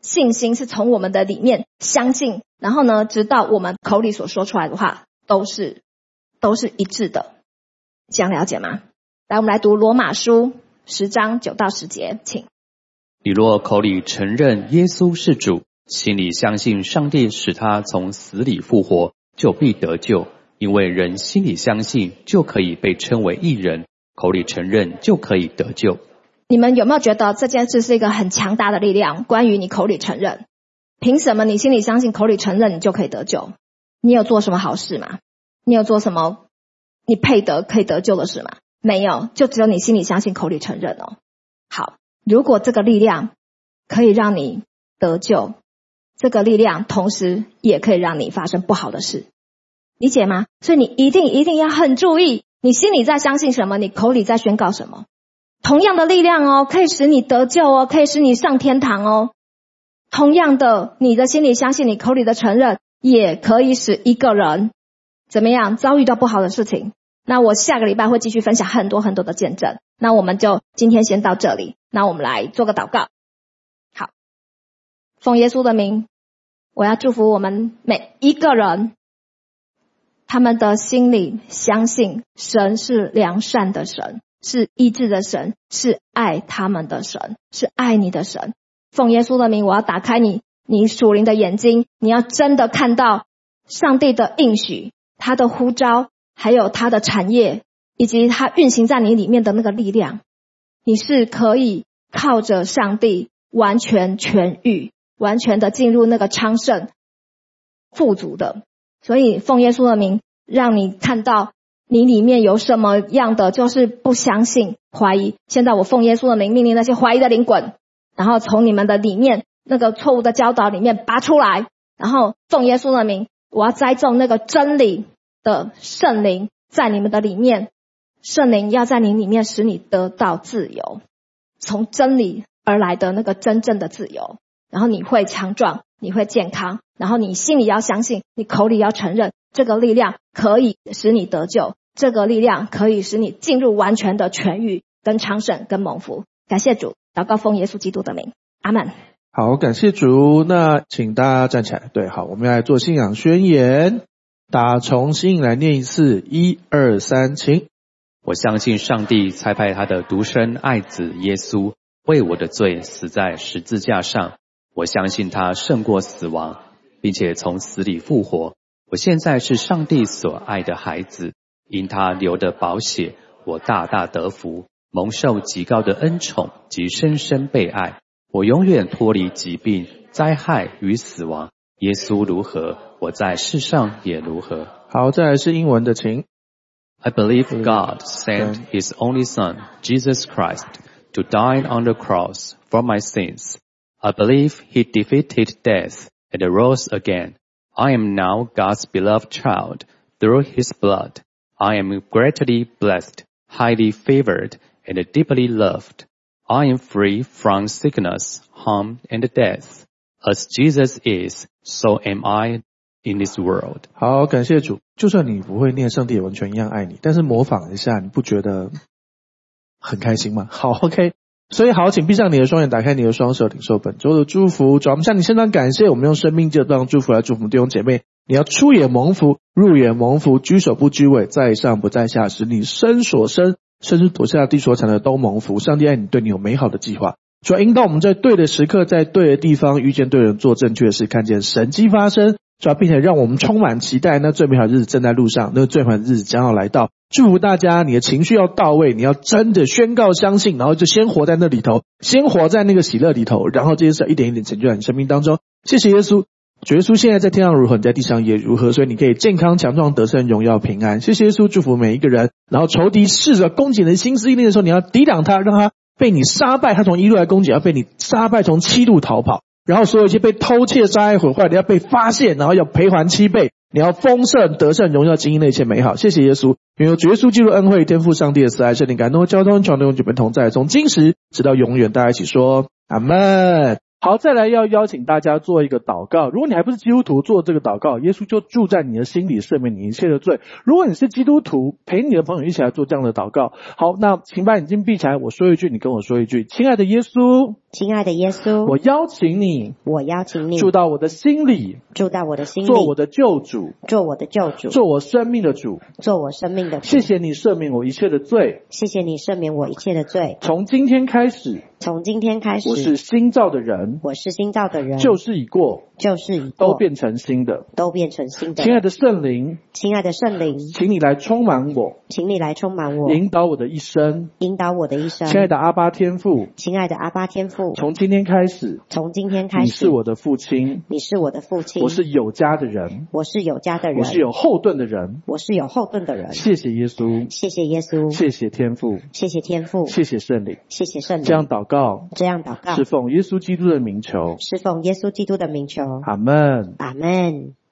信心是从我们的里面相信，然后呢，直到我们口里所说出来的话都是都是一致的。这样了解吗？来，我们来读罗马书十章九到十节，请。 你若口里承认耶稣是主，心里相信上帝使他从死里复活，就必得救。因为人心里相信，就可以被称为义人，口里承认就可以得救。 你们有没有觉得这件事是一个很强大的力量？关于你口里承认，凭什么你心里相信，口里承认你就可以得救？你有做什么好事吗？你有做什么你配得可以得救的事吗？没有，就只有你心里相信，口里承认哦。好，如果这个力量可以让你得救，这个力量同时也可以让你发生不好的事，理解吗？所以你一定一定要很注意，你心里在相信什么，你口里在宣告什么。同样的力量哦，可以使你得救哦，可以使你上天堂哦。同样的，你的心里相信，你口里的承认，也可以使一个人怎么样遭遇到不好的事情。那我下个礼拜会继续分享很多很多的见证，那我们就今天先到这里。那我们来做个祷告。好，奉耶稣的名，我要祝福我们每一个人，他们的心里相信神是良善的神，是医治的神，是爱他们的神，是爱你的神。奉耶稣的名，我要打开你你属灵的眼睛，你要真的看到上帝的应许，他的呼召，还有他的产业，以及他运行在你里面的那个力量。你是可以靠着上帝完全痊愈，完全的进入那个昌盛富足的。所以奉耶稣的名，让你看到你里面有什么样的就是不相信怀疑，现在我奉耶稣的名命令那些怀疑的灵滚，然后从你们的里面那个错误的教导里面拔出来，然后奉耶稣的名，我要栽种那个真理的圣灵在你们的里面，圣灵要在你里面使你得到自由，从真理而来的那个真正的自由，然后你会强壮，你会健康，然后你心里要相信，你口里要承认，这个力量可以使你得救，这个力量可以使你进入完全的痊愈跟昌盛跟蒙福。感谢主，祷告奉耶稣基督的名，阿们。 好，感谢主。那请大家站起来。对，好，我们要来做信仰宣言。大家重新来念一次，一二三，请。 我相信上帝差派他的独生爱子耶稣为我的罪死在十字架上，我相信他胜过死亡，并且从死里复活。我现在是上帝所爱的孩子，因他流的宝血，我大大得福，蒙受极高的恩宠及深深被爱。我永远脱离疾病、灾害与死亡。耶稣如何，我在世上也如何。 好，再来是英文的，请。 I believe God sent His only Son, Jesus Christ, to die on the cross for my sins. I believe He defeated death and rose again. I am now God's beloved child through His blood. I am greatly blessed, highly favored, and deeply loved. I am free from sickness, harm, and death. As Jesus is, so am I in this world. 好，感谢主。就算你不会念，上帝也完全一样爱你，但是模仿一下，你不觉得很开心吗？好 OK， 所以好，请闭上你的双眼，打开你的双手，领受本周的祝福。主，我们向你献上感谢，我们用生命这段祝福来祝福弟兄姐妹。你要出也蒙福，入也蒙福，居首不居尾，在上不在下，使你生所生，甚至躲下地所产的都蒙福。上帝爱你，对你有美好的计划。主要引导我们在对的时刻，在对的地方遇见对人，做正确的事，看见神迹发生。主要并且让我们充满期待，那最美好的日子正在路上，那最美好的日子将要来到。祝福大家，你的情绪要到位，你要真的宣告相信，然后就先活在那里头，先活在那个喜乐里头，然后这些事一点一点成就在你生命当中。谢谢耶稣，主耶稣现在在天上如何，你在地上也如何，所以你可以健康强壮得胜荣耀平安。谢谢耶稣，祝福每一个人。然后仇敌试着攻击你的心思意念的时候，你要抵挡他，让他被你杀败，他从一路来攻击，要被你杀败，从七路逃跑。然后所有一些被偷窃、杀害、毁坏的要被发现，然后要赔还七倍，你要丰盛得胜荣耀经营的一切美好。谢谢耶稣，愿有主耶稣基督恩惠、天父上帝的慈爱、圣灵感动、交通、传统、举本同在，从今时直到永远。大家一起说阿们。好，再来要邀请大家做一个祷告。如果你还不是基督徒，做这个祷告，耶稣就住在你的心里，赦免你一切的罪。如果你是基督徒，陪你的朋友一起来做这样的祷告。好，那请把眼睛闭起来，我说一句，你跟我说一句。亲爱的耶稣， 亲爱的耶稣， 我邀请你我邀请你住到我的心里， 住到我的心里， 做我的救主， 做我的救主， 做我生命的主。 做我生命的主。 谢谢你赦免我一切的罪， 谢谢你赦免我一切的罪。 从今天开始， 从今天开始， 我是新造的人， 我是新造的人， 旧事已过， 旧事已过， 都变成新的。 都变成新的。 亲爱的圣灵， 亲爱的圣灵， 请你来充满我， 请你来充满我， 引导我的一生， 引导我的一生。 亲爱的阿爸天父， 亲爱的阿爸天父， 从今天开始， 从今天开始， 你是我的父亲， 你是我的父亲， 我是有家的人， 我是有家的人， 我是有后盾的人， 我是有后盾的人。 谢谢耶稣， 谢谢耶稣， 谢谢天父， 谢谢天父， 谢谢圣灵， 谢谢圣灵。 这样祷告， 这样祷告， 是奉耶稣基督的名求， 是奉耶稣基督的名求。 阿们。 阿们。